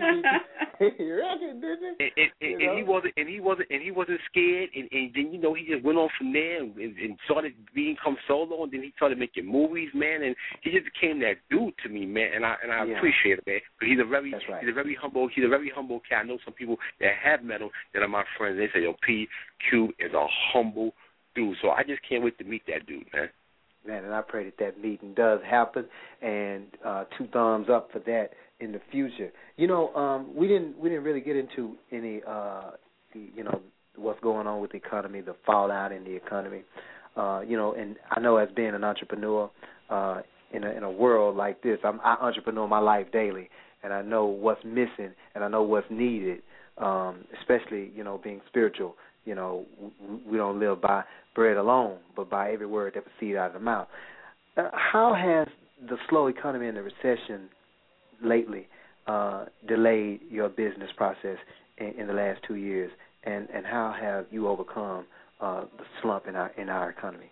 reckon, didn't he? And, and, and he wasn't, and he wasn't, and he wasn't scared. And, and then you know he just went on from there and, and started become solo. And then he started making movies, man. And he just became that dude to me, man. And I and I yeah. appreciate it, man. But he's a very, right. he's a very humble, he's a very humble cat. I know some people that have met him that are my friends. They say, yo, P Q is a humble dude. So I just can't wait to meet that dude, man. Man, and I pray that that meeting does happen, and uh, two thumbs up for that in the future. You know, um, we didn't we didn't really get into any, uh, the, you know, what's going on with the economy, the fallout in the economy. Uh, you know, and I know as being an entrepreneur uh, in a in a world like this, I'm I entrepreneur my life daily, and I know what's missing, and I know what's needed, um, especially you know being spiritual. You know, we don't live by bread alone, but by every word that proceeds out of the mouth. Uh, how has the slow economy and the recession lately uh, delayed your business process in, in the last two years, and, and how have you overcome uh, the slump in our in our economy?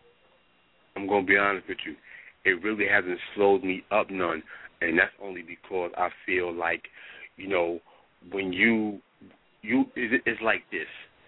I'm going to be honest with you. It really hasn't slowed me up none, and that's only because I feel like, you know, when you you it's like this.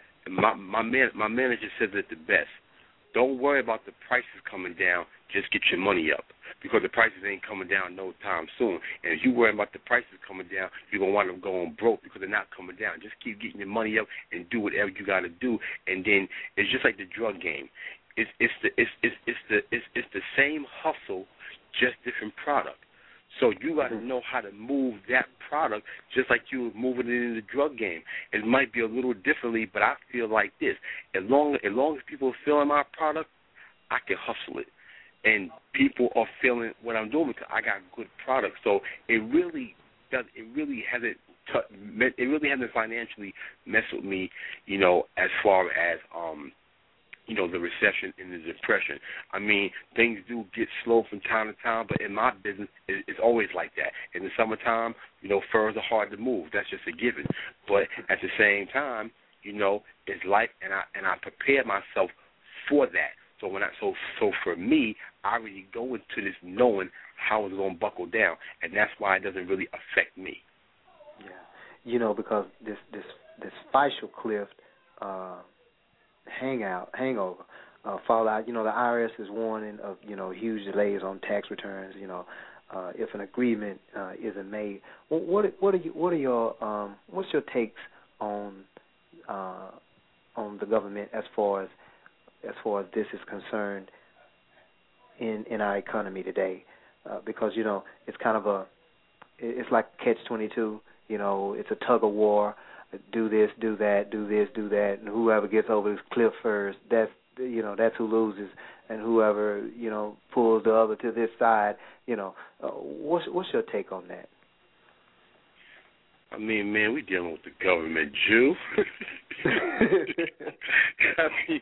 My my man my manager says it the best. Don't worry about the prices coming down. Just get your money up, because the prices ain't coming down no time soon. And if you worry about the prices coming down, you're gonna wind up going broke because they're not coming down. Just keep getting your money up and do whatever you got to do. And then it's just like the drug game. It's it's the it's it's it's the it's it's the same hustle, just different product. So you got to know how to move that product just like you were moving it in the drug game. It might be a little differently, but I feel like this. As long, as long as people are feeling my product, I can hustle it. And people are feeling what I'm doing because I got good products. So it really does. It really hasn't. T- it really hasn't financially messed with me, you know, as far as um, you know, the recession and the depression. I mean, things do get slow from time to time, but in my business, it's always like that. In the summertime, you know, furs are hard to move. That's just a given. But at the same time, you know, it's life, and I and I prepare myself for that. So when I so so for me, I really go into this knowing how it's going to buckle down, and that's why it doesn't really affect me. Yeah, you know, because this this this facial cliff uh, hangout hangover uh, fallout. You know, the I R S is warning of you know huge delays on tax returns. You know, uh, if an agreement uh, isn't made. What what are you what are your um, what's your takes on uh, on the government as far as as far as this is concerned in in our economy today, uh, because you know it's kind of a it's like catch twenty-two. You know, it's a tug of war. Do this, do that, do this, do that, and whoever gets over this cliff first, that's you know that's who loses, and whoever you know pulls the other to this side. You know, uh, what's what's your take on that? I mean, man, we dealing with the government, Jew. I mean.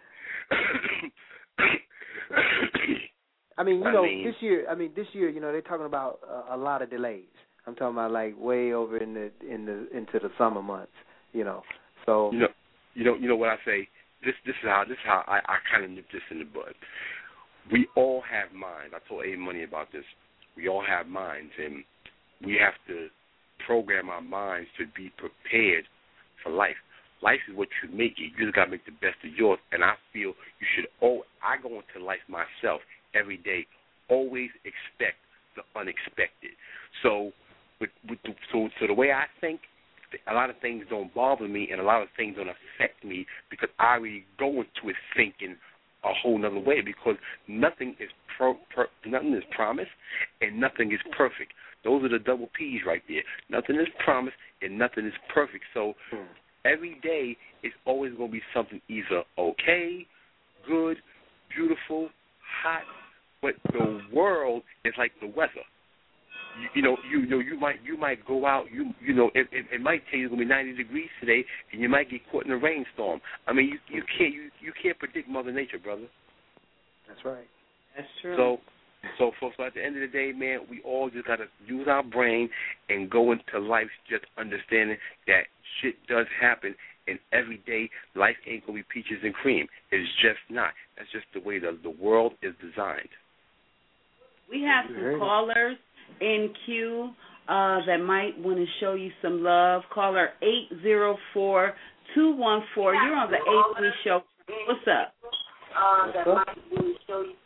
I mean, you know, I mean, this year. I mean, this year, you know, they're talking about uh, a lot of delays. I'm talking about like way over in the in the into the summer months. You know, so you know, you know, you know what I say. This this is how this is how I, I kind of nip this in the bud. We all have minds. I told A Money about this. We all have minds, and we have to program our minds to be prepared for life. Life is what you make it. You just got to make the best of yours. And I feel you should, oh, I go into life myself every day, always expect the unexpected. So with, with the, so, so the way I think, a lot of things don't bother me and a lot of things don't affect me because I already go into it thinking a whole nother way because nothing is pro, pro, nothing is promised and nothing is perfect. Those are the double P's right there. Nothing is promised and nothing is perfect. So hmm. every day is always going to be something either okay, good, beautiful, hot, but the world is like the weather. You, you know, you, you know, you might you might go out. You you know, it, it, it might tell you it's going to be ninety degrees today, and you might get caught in a rainstorm. I mean, you you can't you, you can't predict Mother Nature, brother. That's right. That's true. So. So, for, so at the end of the day, man, we all just got to use our brain and go into life just understanding that shit does happen, and every day life ain't going to be peaches and cream. It's just not. That's just the way the, the world is designed. We have some callers in queue uh, that might want to show you some love. Caller eight zero four, two one four. You're on the A Money Show. What's up? Uh, that might want to show you.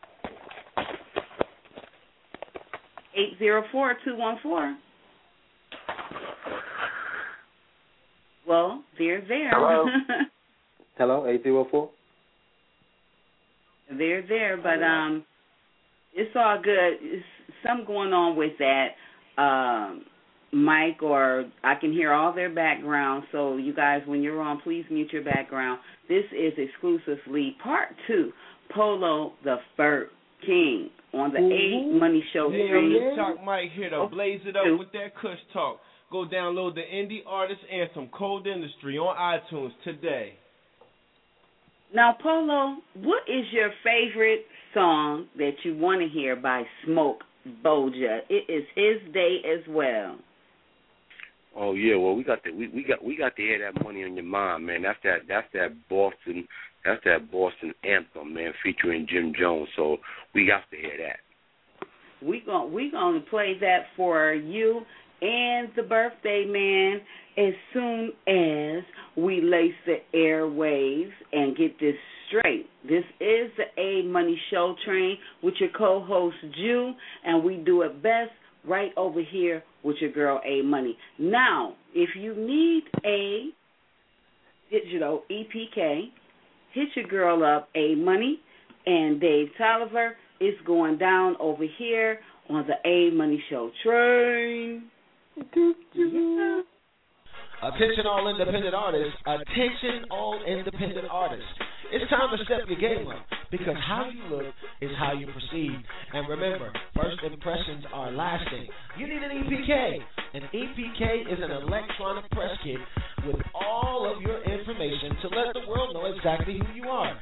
eight zero four, two one four. Well, they're there. Hello? Hello, eight zero four? They're there, but um, it's all good. It's something going on with that um, mic, or I can hear all their background. So you guys, when you're on, please mute your background. This is exclusively part two, Polo the Fur King. On the mm-hmm. A Money Show. Yeah, Talk Mike here to blaze it up with that Kush Talk. Go download the Indie Artist Anthem, Cold Industry, on iTunes today. Now, Polo, what is your favorite song that you want to hear by Smoke Boja? It is his day as well. Oh yeah, well we got the we, we got we got to hear that Money on Your Mind, man. That's that that's that Boston. That's that Boston anthem, man, featuring Jim Jones. So we got to hear that. We gon' we gonna play that for you and the birthday man as soon as we lace the airwaves and get this straight. This is the A Money Show Train with your co-host Jew, and we do it best right over here with your girl A Money. Now, if you need a digital E P K, hit your girl up, A Money, and Dave Tolliver. It's going down over here on the A Money Show Train. Yeah. Attention all independent artists. Attention all independent artists. It's time to step your game up because how you look is how you proceed. And remember, first impressions are lasting. You need an E P K. An E P K is an electronic press kit with all of your information to let the world know exactly who you are.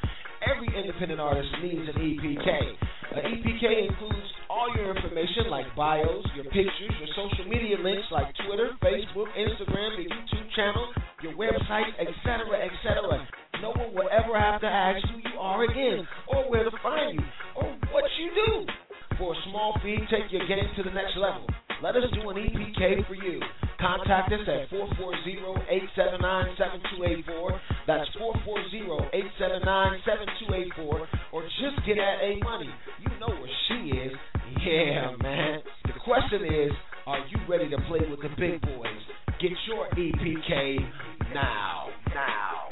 every independent artist needs an E P K. An E P K includes all your information like bios, your pictures, your social media links like Twitter, Facebook, Instagram, your YouTube channel, your website, et cetera, et cetera. No one will ever have to ask who you are again, or where to find you, or what you do. For a small fee, take your game to the next level. Let us do an E P K for you. Contact us at four four zero, eight seven nine, seven two eight four. That's four four zero, eight seven nine, seven two eight four. Or just get at A Money. You know where she is. Yeah, man. The question is, are you ready to play with the big boys? Get your E P K now. Now.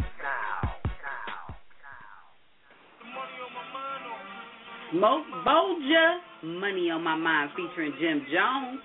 Smoke Bolger, Money on My Mind, featuring Jim Jones.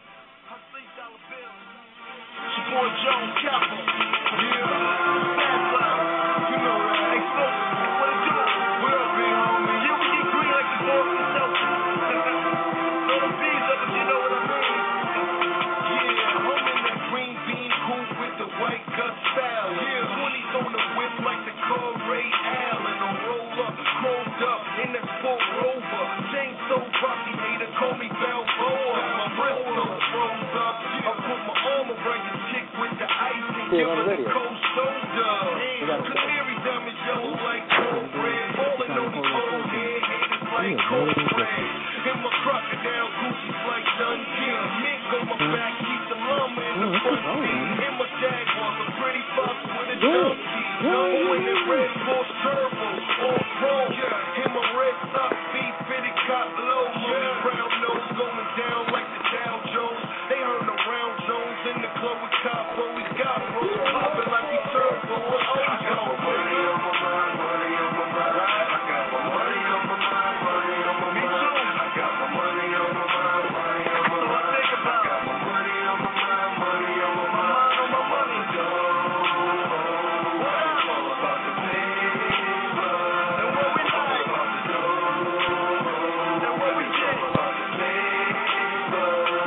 It's your boy Jones Chopper. Yeah. Bad blood. You know that. Hey, Smoke, what it do? What up, big homie? Yeah, we get green like the Boston Celtics. Throw the bees up if you know what I mean. Yeah, I'm in that green bean coupe with the white gut style. Yeah, twenties on the whip like the car Ray Allen. A roller, chromed up in that sport rover. Chain so bossy, hater, call me Balboa. My wrist so froze up. I put my arm around your chick with the ice and give her the cold shoulder. Canary diamonds yellow like cold bread. Falling on the cold head, haters like cold bread. In my crocodile Gucci's like Dundee. Mink on my back, keep the llama in the front seat. In my Jaguars, a pretty fox with a donkey. Oh, in that red Porsche turbo, all chrome. In my red sock, feet fitted cop low. Brown nose going down like the Dow Jones. They heard around Jones in the club with Capo. We got bros popping like we turbo. I got my money on my mind, money on my mind. I got my money on my mind, money on my mind. I got my money on my mind, money on my mind. I think about I got my money on my mind, money on my mind. On my money, dog. I'm all about the paper. And what we like. About the dough. And what we get. About the paper.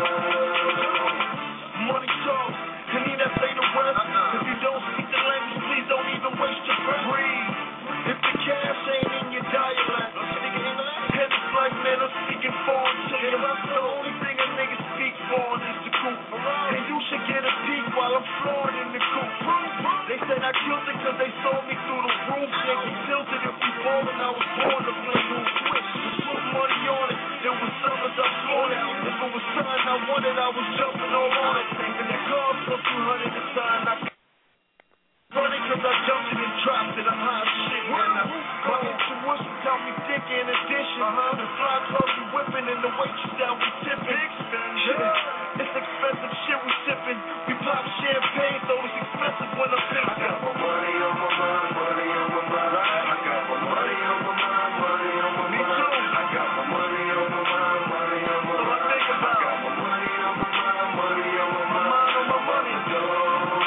Money talks, and he that say the rest. If you don't speak the language, please don't even waste your breath. Breathe. If the cash ain't in your dialect, head is like man, I'm speaking foreign to you. The only thing a nigga speak foreign is the coupe. And you should get a peek while I'm flooring in the coupe. They said I killed it cause they saw me through the roof. They be tilted if we ballin', I was born to play new switch. Put money on it, there was summers I floored it. If it was time I wanted, I was jumping all on it. And the car for two hundred a sign, I running cause I jumped it and dropped it, I'm high as shit right now. My intuition tell me dick in addition. Uh-huh. The fly clothes we whipping and the waitress down we tipping. Yeah. It's expensive shit we sipping. We pop champagne so it's expensive when I'm pissing. I got my money on my mind, money on my mind. I got my money on my mind, money on my mind. Me too. I got my money on my mind, money on my mind. So I think about I got my money on my mind, money on my mind. Mind on my money, dog.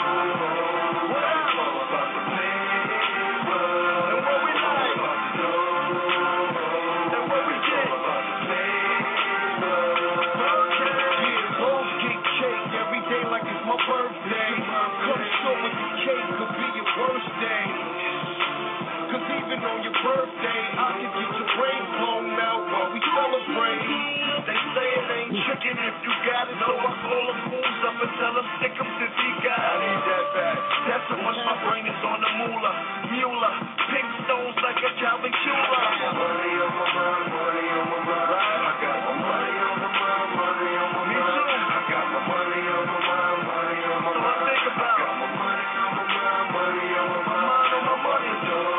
On your birthday, I can get your brain blown out while we celebrate. They say it ain't tricking if you got it, so I call them fools up and tell them stick them since he got it. I need that back. That's how much my brain is on the moolah. Mula, pink stones like a Calvin Cula. I got my money on my mind, money on my mind. I got my money on my mind, money on my mind. Me too. I got my money on my mind, money on my mind. So I think about I got my money on my mind, money on my mind. Mind on my money, dog.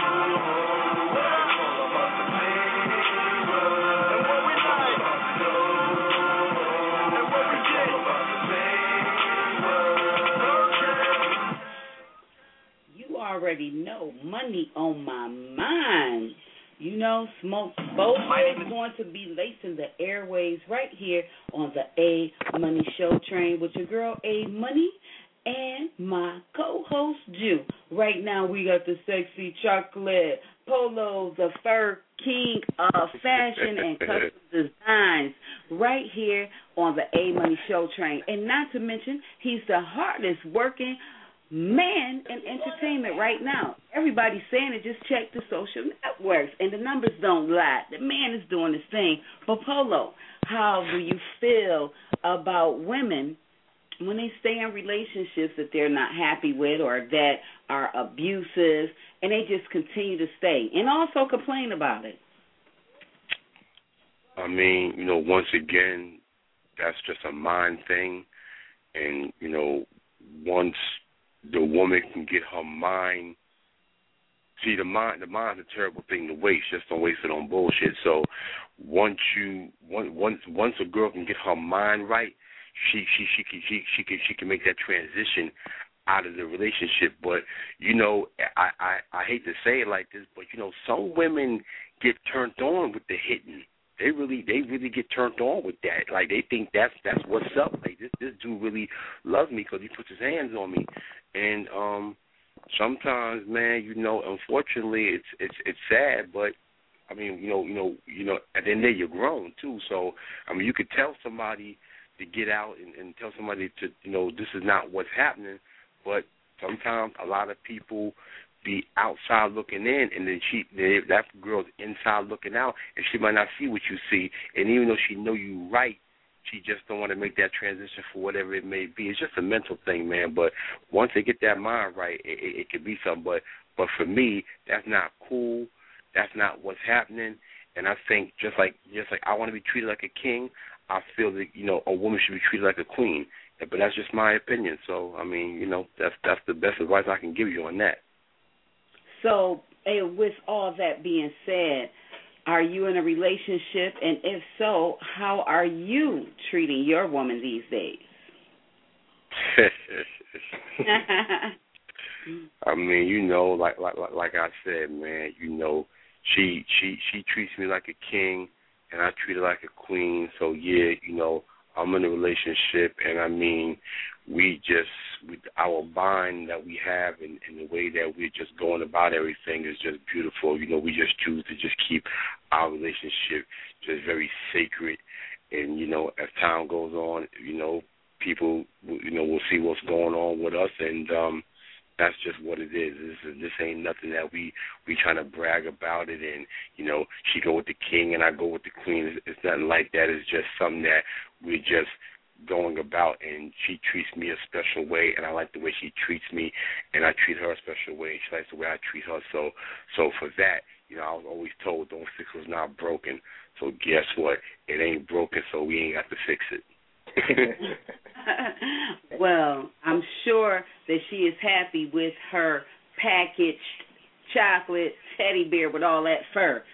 Already know, money on my mind. You know, Smoke Bolger is going to be lacing the airways right here on the A Money Show train with your girl A Money and my co-host Jew. Right now we got the sexy chocolate Polo, the fur king of fashion and custom designs, right here on the A Money Show train. And not to mention, he's the hardest working man in entertainment right now. Everybody's saying it. Just check the social networks, and the numbers don't lie. The man is doing his thing. But Polo, how do you feel about women when they stay in relationships that they're not happy with or that are abusive, and they just continue to stay and also complain about it? I mean, you know, once again, that's just a mind thing, and, you know, once the woman can get her mind, see, the mind, the mind's a terrible thing to waste. Just don't waste it on bullshit. So once you, once, once a girl can get her mind right, she, she, she can, she, she can, she can make that transition out of the relationship. But you know, I, I, I hate to say it like this, but you know, some women get turned on with the hitting. They really, they really get turned on with that. Like they think that's that's what's up. Like this, this dude really loves me because he puts his hands on me. And um, sometimes, man, you know, unfortunately, it's it's it's sad. But I mean, you know, you know, you know, at the end of the day, you're grown too. So I mean, you could tell somebody to get out and, and tell somebody to, you know, this is not what's happening. But sometimes a lot of people be outside looking in, and then she, that girl's inside looking out, and she might not see what you see. And even though she know you right, she just don't want to make that transition for whatever it may be. It's just a mental thing, man. But once they get that mind right, it, it, it could be something. But but for me, that's not cool. That's not what's happening. And I think just like just like I want to be treated like a king, I feel that, you know, a woman should be treated like a queen. But that's just my opinion. So I mean, you know, that's that's the best advice I can give you on that. So, uh, with all that being said, are you in a relationship? And if so, how are you treating your woman these days? I mean, you know, like like like I said, man, you know, she she she treats me like a king, and I treat her like a queen. So yeah, you know, I'm in a relationship, and I mean, we just, we, our bond that we have and, and the way that we're just going about everything is just beautiful. You know, we just choose to just keep our relationship just very sacred. And, you know, as time goes on, you know, people, you know, will see what's going on with us, and um, that's just what it is. This, is, this ain't nothing that we, we trying to brag about it and, you know, she go with the king and I go with the queen. It's, it's nothing like that. It's just something that we're just going about, and she treats me a special way, and I like the way she treats me, and I treat her a special way, and she likes the way I treat her. So so for that, you know, I was always told don't fix what's not broken. So guess what? It ain't broken, so we ain't got to fix it. Well, I'm sure that she is happy with her packaged chocolate teddy bear with all that fur.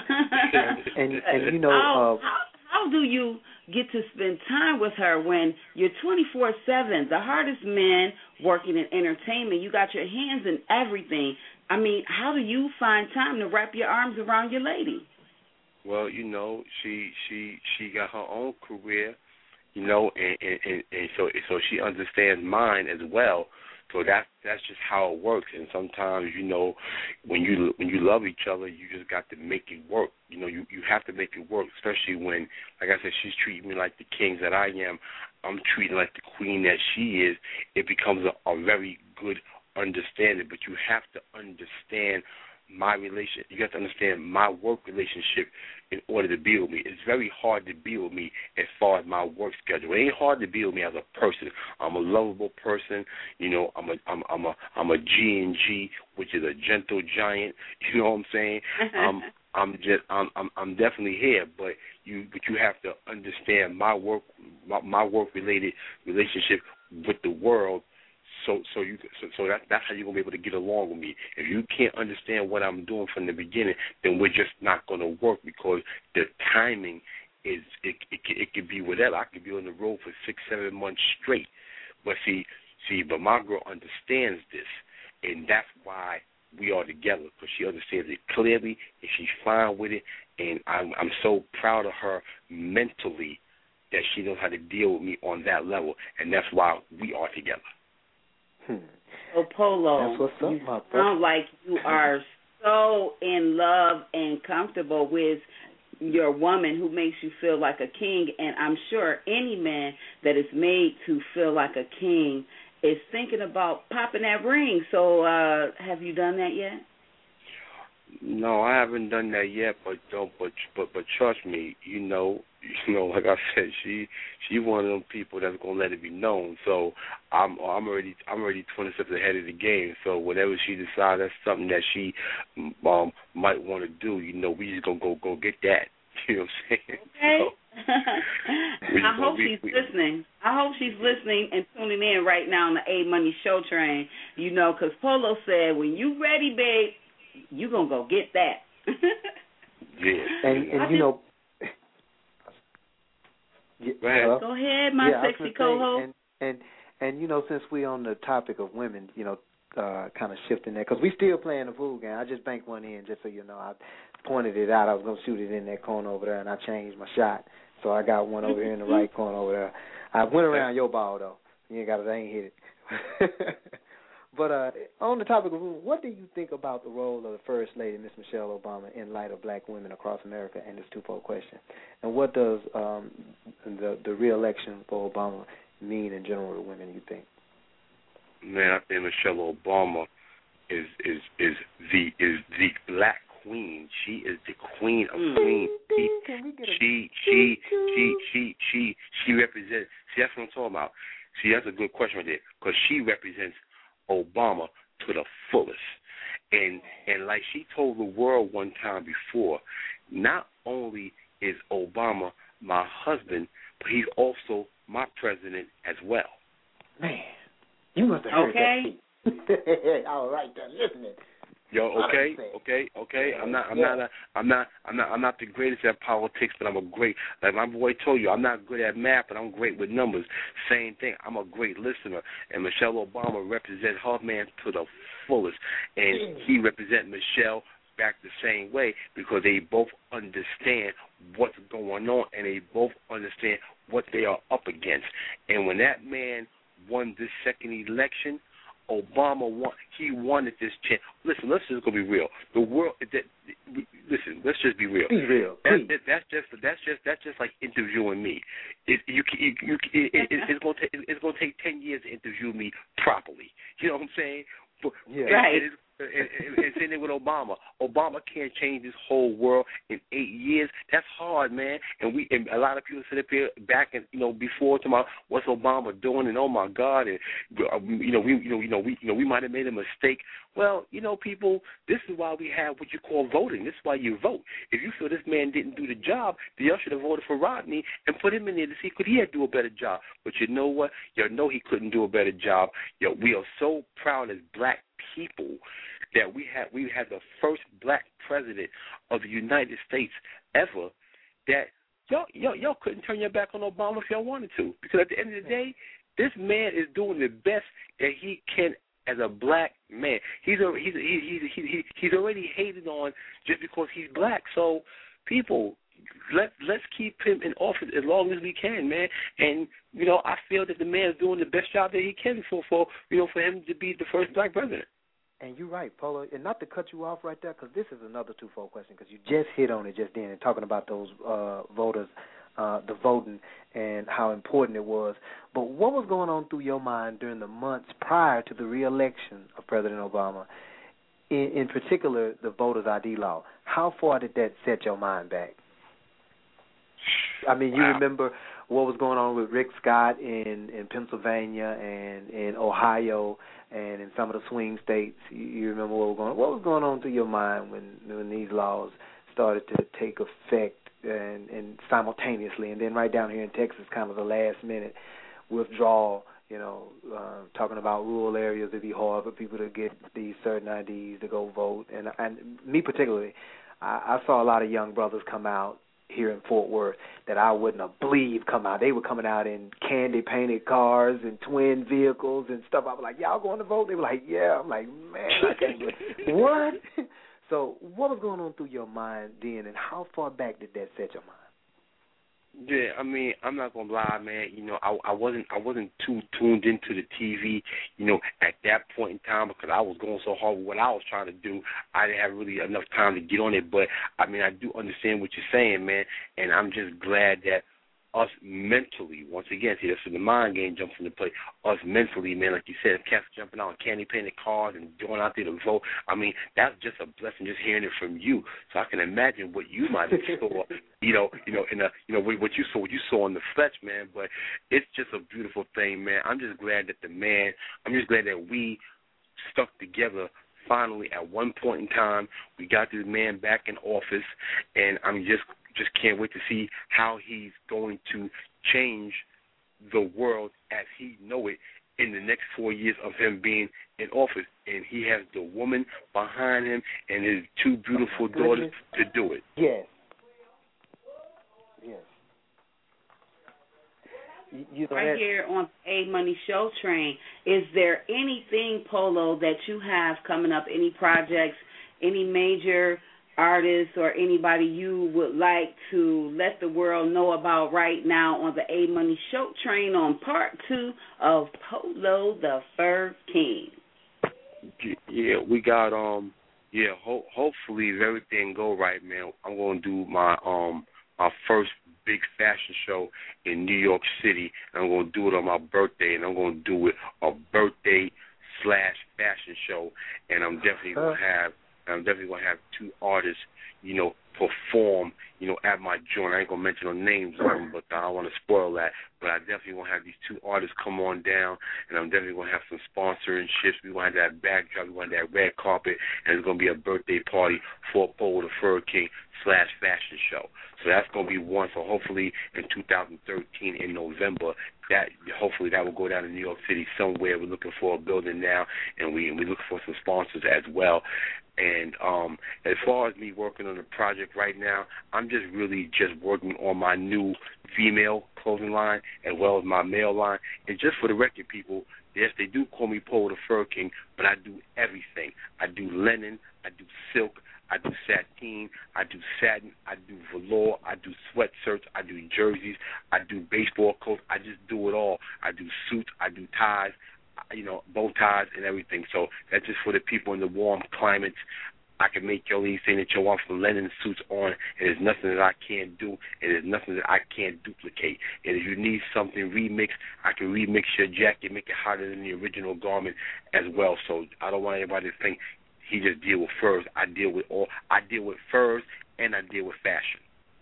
and and you know, how, uh, how, how do you get to spend time with her when you're twenty-four seven, the hardest man working in entertainment? You got your hands in everything. I mean, how do you find time to wrap your arms around your lady? Well, you know, she she she got her own career, you know, and and, and, and so so she understands mine as well. So that's that's just how it works. And sometimes, you know, when you when you love each other, you just got to make it work. You know, you, you have to make it work, especially when, like I said, she's treating me like the king that I am. I'm treating like the queen that she is. It becomes a, a very good understanding. But you have to understand my relation. You have to understand my work relationship in order to be with me. It's very hard to be with me as far as my work schedule. It ain't hard to be with me as a person. I'm a lovable person. You know, I'm a I'm I'm a I'm a G and G, which is a gentle giant. You know what I'm saying? um, I'm just I'm I'm I'm definitely here, but you but you have to understand my work my, my work related relationship with the world. So, so you, so, so that, that's how you're gonna be able to get along with me. If you can't understand what I'm doing from the beginning, then we're just not gonna work, because the timing is it. It, it could be whatever. I could be on the road for six, seven months straight. But see, see, but my girl understands this, and that's why we are together, because she understands it clearly and she's fine with it. And I'm, I'm so proud of her mentally that she knows how to deal with me on that level, and that's why we are together. Hmm. So, Polo, That's what's up, you my sound like you are so in love and comfortable with your woman who makes you feel like a king, and I'm sure any man that is made to feel like a king is thinking about popping that ring. So uh, have you done that yet? No, I haven't done that yet, but don't. But but but trust me, you know, you know, like I said, she she one of them people that's gonna let it be known. So I'm I'm already I'm already twenty steps ahead of the game. So whatever she decides, that's something that she um might want to do. You know, we just gonna go go get that. You know what I'm saying? Okay. So, I hope we, she's we, listening. I hope she's listening and tuning in right now on the A Money Show Train. You know, because Polo said, when you ready, babe, you going to go get that. Yeah. And, and you know, go ahead. Go ahead, my yeah, sexy co-host. And, and, and, you know, since we're on the topic of women, you know, uh, kind of shifting that, because we still playing the food game. I just banked one in just so you know. I pointed it out. I was going to shoot it in that corner over there, and I changed my shot. So I got one over here in the right corner over there. I went around your ball, though. You ain't got it. I ain't hit it. But uh, on the topic of women, what do you think about the role of the First Lady, Miss Michelle Obama, in light of black women across America and this two-fold question? And what does um, the the re-election for Obama mean in general to women, you think? Man, I think Michelle Obama is is is the is the black queen. She is the queen of mm. queens. She, Can we get a she, she, she, she, she, she represents. See, that's what I'm talking about. See, that's a good question right there, because she represents Obama to the fullest. And and like she told the world one time before, not only is Obama my husband, but he's also my president as well. Man, you must have heard okay. that. All right, then, listening. Yo, okay, okay, okay. I'm not, I'm not, a, I'm not, I'm not, I'm not the greatest at politics, but I'm a great. Like my boy told you, I'm not good at math, but I'm great with numbers. Same thing. I'm a great listener, and Michelle Obama represents her man to the fullest, and he represents Michelle back the same way, because they both understand what's going on, and they both understand what they are up against. And when that man won this second election, Obama won. He wanted this chance. Listen, let's just go be real. The world. That, listen, let's just be real. Be real. That, that, that's just. That's just. That's just like interviewing me. It, you, you, you, it, it, it's going to. Take, it's going to take ten years to interview me properly. You know what I'm saying? But, yeah. Right. It, it, And, and, and same thing with Obama. Obama can't change this whole world in eight years. That's hard, man. And we, and a lot of people sit up here back and you know before talking about what's Obama doing, and oh my God, and you know we, you know, you know we, you know we might have made a mistake. Well, you know, people, this is why we have what you call voting. This is why you vote. If you feel this man didn't do the job, then y'all should have voted for Rodney and put him in there to see could he do a better job. But you know what? Y'all know he couldn't do a better job. Yo, we are so proud as black people that we had we had the first black president of the United States ever, that y'all, y'all y'all couldn't turn your back on Obama if y'all wanted to, because at the end of the day, this man is doing the best that he can as a black man. He's a, he's a, he's he's he, he's already hated on just because he's black. So people, let let's keep him in office as long as we can, man. And you know, I feel that the man is doing the best job that he can for for you know for him to be the first black president. And you're right, Polo. And not to cut you off right there, because this is another two-fold question, because you just hit on it just then and talking about those uh, voters, uh, the voting, and how important it was. But what was going on through your mind during the months prior to the re-election of President Obama, in, in particular the voters' I D law? How far did that set your mind back? I mean, you wow. remember what was going on with Rick Scott in, in Pennsylvania and in Ohio and in some of the swing states. You, you remember what was going on? What was going on through your mind when, when these laws started to take effect and, and simultaneously, and then right down here in Texas, kind of the last minute withdrawal, you know, uh, talking about rural areas, it'd be hard for people to get these certain I Ds to go vote. And, and me particularly, I, I saw a lot of young brothers come out here in Fort Worth that I wouldn't have believed come out. They were coming out in candy-painted cars and twin vehicles and stuff. I was like, y'all going to vote? They were like, yeah. I'm like, man, I can't believe what? So what was going on through your mind then, and how far back did that set your mind? Yeah, I mean, I'm not gonna lie, man. You know, I, I wasn't, I wasn't too tuned into the T V, you know, at that point in time, because I was going so hard with what I was trying to do. I didn't have really enough time to get on it. But I mean, I do understand what you're saying, man, and I'm just glad that us mentally, once again, see, that's when the mind game jumps into play. Us mentally, man, like you said, if cats jumping out on candy painted cars and going out there to vote, I mean, that's just a blessing just hearing it from you. So I can imagine what you might have saw, you know, you know, in a, you know, what you saw, what you saw in the flesh, man. But it's just a beautiful thing, man. I'm just glad that the man, I'm just glad that we stuck together. Finally, at one point in time, we got this man back in office, and I'm just just can't wait to see how he's going to change the world as he know it in the next four years of him being in office. And he has the woman behind him and his two beautiful daughters to do it. Yes. Yes. You know, right here on A Money Show Train, is there anything, Polo, that you have coming up, any projects, any major artists or anybody you would like to let the world know about right now on the A Money Show Train on part two of Polo the Fur King? Yeah, we got, um, yeah, ho- hopefully if everything go right, man, I'm going to do my, um, my first big fashion show in New York City, and I'm going to do it on my birthday, and I'm going to do it a birthday slash fashion show, and I'm definitely going to have, I'm definitely going to have two artists, you know, perform, you know, at my joint. I ain't going to mention no names of them, but I don't want to spoil that. But I definitely want to have these two artists come on down, and I'm definitely going to have some sponsorships. We want to have that backdrop. We want that red carpet, and it's going to be a birthday party for Polo the Fur King slash fashion show. So that's going to be one. So hopefully in two thousand thirteen in November, that hopefully that will go down to New York City somewhere. We're looking for a building now, and we and we look for some sponsors as well. And um, as far as me working on the project right now, I'm just really just working on my new female clothing line as well as my male line. And just for the record, people, yes, they do call me Polo the Fur King, but I do everything. I do linen, I do silk, I do sateen, I do satin, I do velour, I do sweatshirts, I do jerseys, I do baseball coats. I just do it all. I do suits, I do ties, you know, bow ties and everything. So that's just for the people in the warm climates. I can make your anything that you want from linen suits on, and there's nothing that I can't do, and there's nothing that I can't duplicate. And if you need something remixed, I can remix your jacket, make it hotter than the original garment as well. So I don't want anybody to think he just deal with furs. I deal with all. I deal with furs, and I deal with fashion.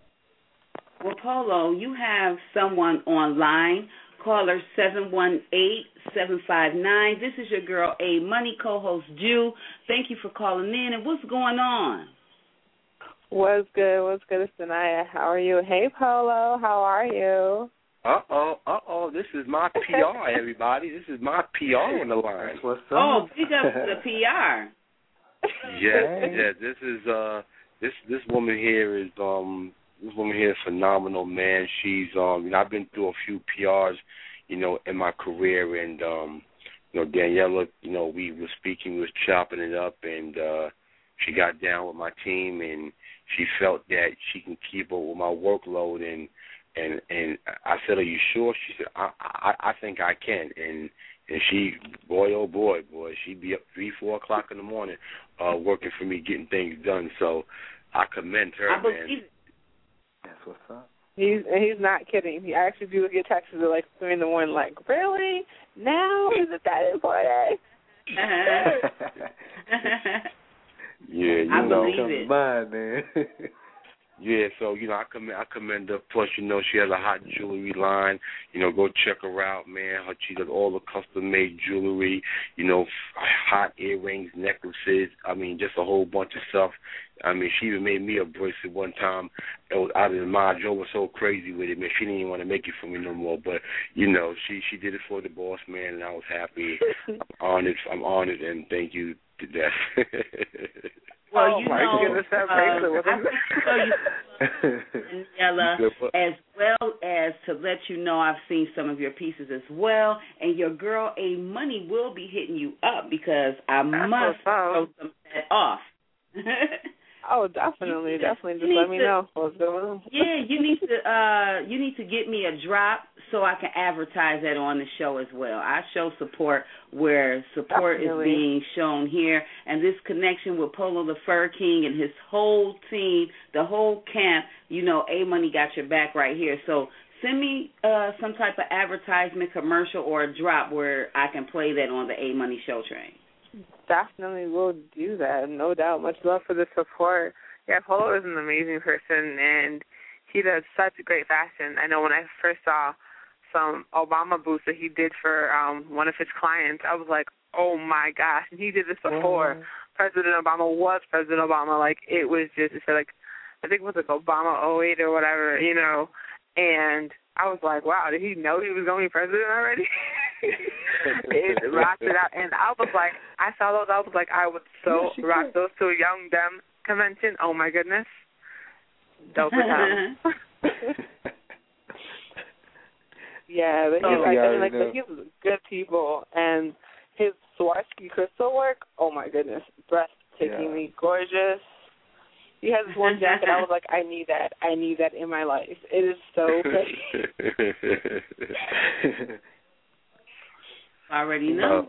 Well, Polo, you have someone online. Caller seven one eight, seven five nine. This is your girl, A Money, co-host Jew. Thank you for calling in. And what's going on? What's good? What's good? It's Sanaya. How are you? Hey, Polo. How are you? Uh-oh, uh-oh. This is my P R, everybody. This is my P R on the line. What's up? Oh, big up to the P R. Yes, yes. This is, uh, this, this woman here is, um, This woman here is phenomenal, man. She's, um, you know, I've been through a few P Rs, you know, in my career, and, um, you know, Daniela, you know, we were speaking, we was chopping it up, and uh, she got down with my team, and she felt that she can keep up with my workload, and and and I said, "Are you sure?" She said, "I I, I think I can," and and she, boy, oh boy, boy, she'd be up three, four o'clock in the morning, uh, working for me, getting things done. So I commend her, I man. believe it. That's what's up. He's and he's not kidding. He actually do get texts at like three in the morning, like, really? Now is it that important? Yeah, you I know, believe it. Mine, man. Yeah, so, you know, I commend, I commend her. Plus, you know, she has a hot jewelry line. You know, go check her out, man. Her, she does all the custom-made jewelry, you know, hot earrings, necklaces. I mean, just a whole bunch of stuff. I mean, she even made me a bracelet one time. It was out of the mind. Joe was so crazy with it, man. She didn't even want to make it for me no more. But, you know, she, she did it for the boss, man, and I was happy. I'm honored. I'm honored, and thank you to death. Well, oh you my know, goodness, that bracelet uh, I think Daniela, as well as to let you know I've seen some of your pieces as well, and your girl A Money will be hitting you up because I That's must throw some of that off. Oh, definitely, You- definitely. Just you let need me to- know what's going on. Yeah, you need to uh, you need to get me a drop so I can advertise that on the show as well. I show support where support Definitely. is being shown here, and this connection with Polo the Fur King and his whole team, the whole camp. You know, A Money got your back right here. So send me uh, some type of advertisement, commercial, or a drop where I can play that on the A Money Show Train. Definitely will do that, no doubt. Much love for the support. Yeah, Polo is an amazing person, and he does such great fashion. I know when I first saw some Obama boots that he did for um, one of his clients, I was like, oh, my gosh. And he did this before. Oh. President Obama was President Obama. Like, it was just, it's like, I think it was like Obama oh eight or whatever, you know. And I was like, wow, did he know he was going to be president already? It rocked it out. And I was like, I saw those. I was like, I would so yeah, rock did. those to a Young Dem convention. Oh, my goodness. Dope as hell. Yeah, but he's, oh, like, I mean, like, but he's good people. And his Swarovski crystal work, oh, my goodness, breathtakingly yeah. gorgeous. He has this one jacket. I was like, I need that. I need that in my life. It is so pretty. Already know.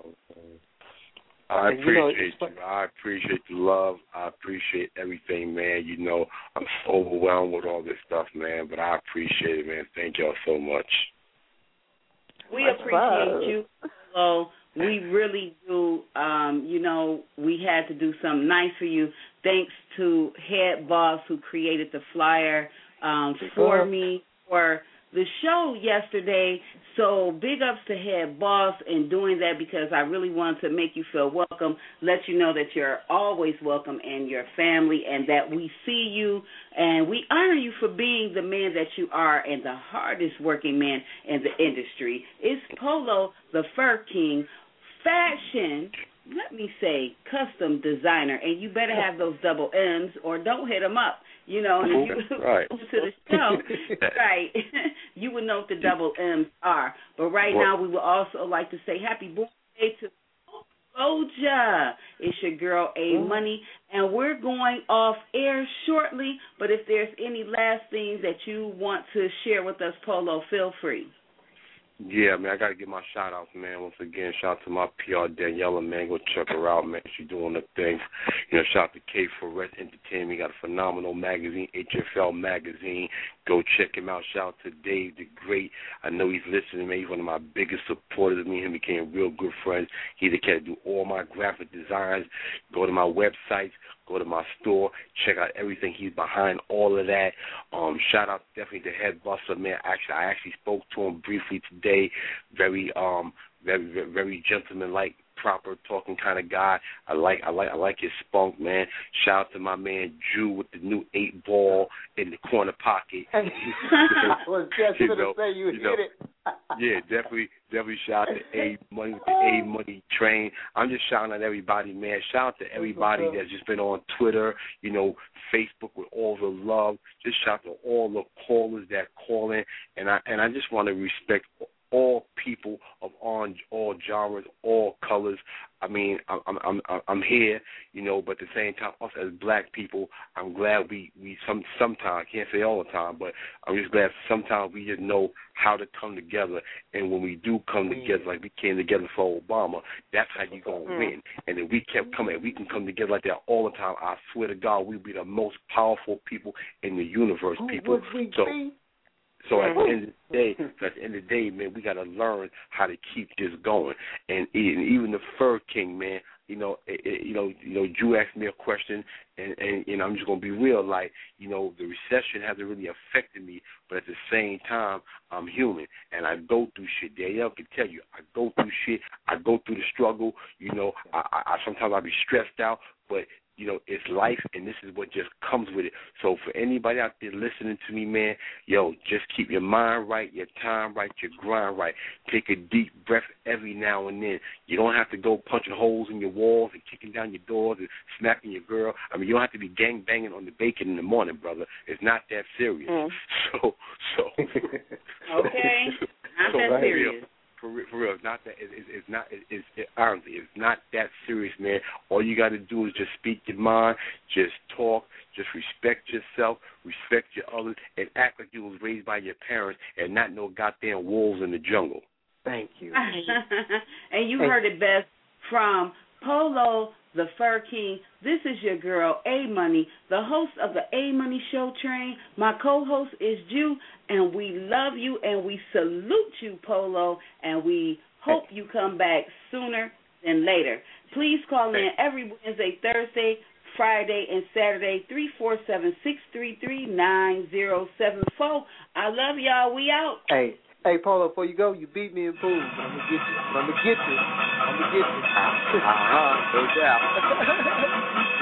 I appreciate you. I appreciate the love. I appreciate everything, man. You know, I'm so overwhelmed with all this stuff, man, but I appreciate it, man. Thank y'all so much. We appreciate you. So we really do. Um, you know, we had to do something nice for you. Thanks to Head Boss who created the flyer um, for me for the show yesterday. So big ups to Head Boss in doing that because I really wanted to make you feel welcome, let you know that you're always welcome and your family and that we see you and we honor you for being the man that you are and the hardest working man in the industry. It's Polo, the Fur King, fashion, let me say, custom designer, and you better have those double M's or don't hit them up. You know, and if you right. listen to the show, right, you would know what the double M's are. But right well, now, we would also like to say happy birthday to Soja. It's your girl, A Money, and we're going off air shortly. But if there's any last things that you want to share with us, Polo, feel free. Yeah, man, I got to give my shout-outs, man. Once again, shout out to my P R, Daniela, man. Go check her out, man. She's doing the thing. You know, shout out to K for Rest Entertainment. He got a phenomenal magazine, H F L Magazine. Go check him out. Shout out to Dave the Great. I know he's listening, man. He's one of my biggest supporters. Me and him became real good friends. He's the cat to do all my graphic designs. Go to my websites. Go to my store, check out everything. He's behind all of that. Um, shout out definitely to Head Buster, man. Actually, I actually spoke to him briefly today. Very, um, very, very, very gentleman-like, proper talking kind of guy. I like, I like, I like his spunk, man. Shout out to my man Jew with the new eight ball in the corner pocket. I was just going to say you, you hit know, it. Yeah, definitely, definitely shout out to A Money with the A Money Train. I'm just shouting at everybody, man. Shout out to everybody that's just been on Twitter, you know, Facebook with all the love. Just shout out to all the callers that call in, and I and I just want to respect all people of all, all genres, all colors. I mean, I'm I'm I'm I'm here, you know, but at the same time, us as black people, I'm glad we we some sometimes I can't say all the time, but I'm just glad sometimes we just know how to come together. And when we do come together, like we came together for Obama, that's how you gonna win. And if we kept coming, we can come together like that all the time. I swear to God, we'll be the most powerful people in the universe, people. So. So at the end of the day, at the end of the day, man, we got to learn how to keep this going. And even the Fur King, man, you know, it, it, you know, you know, Drew asked me a question, and, and and I'm just gonna be real, like, you know, the recession hasn't really affected me, but at the same time, I'm human, and I go through shit. Danielle can tell you, I go through shit. I go through the struggle. You know, I, I, I sometimes I be stressed out, but you know, it's life, and this is what just comes with it. So for anybody out there listening to me, man, yo, just keep your mind right, your time right, your grind right. Take a deep breath every now and then. You don't have to go punching holes in your walls and kicking down your doors and smacking your girl. I mean, you don't have to be gang banging on the bacon in the morning, brother. It's not that serious. Mm. So, so. Okay, not so, that right serious. Here. For real, for real, it's not that. It, it, it's not. It, it's it, honestly, it's not that serious, man. All you got to do is just speak your mind, just talk, just respect yourself, respect your others, and act like you was raised by your parents and not no goddamn wolves in the jungle. Thank you. And you heard it best from Polo, the Fur King. This is your girl, A Money, the host of the A Money Show Train. My co-host is Jew, and we love you, and we salute you, Polo, and we hope you come back sooner than later. Please call in every Wednesday, Thursday, Friday, and Saturday, three four seven, six three three, nine zero seven four. I love y'all. We out. Hey, hey, Polo, before you go, you beat me in pool. I'm going to get you. I'm going to get you. I'm going to get you. Uh-huh, no doubt.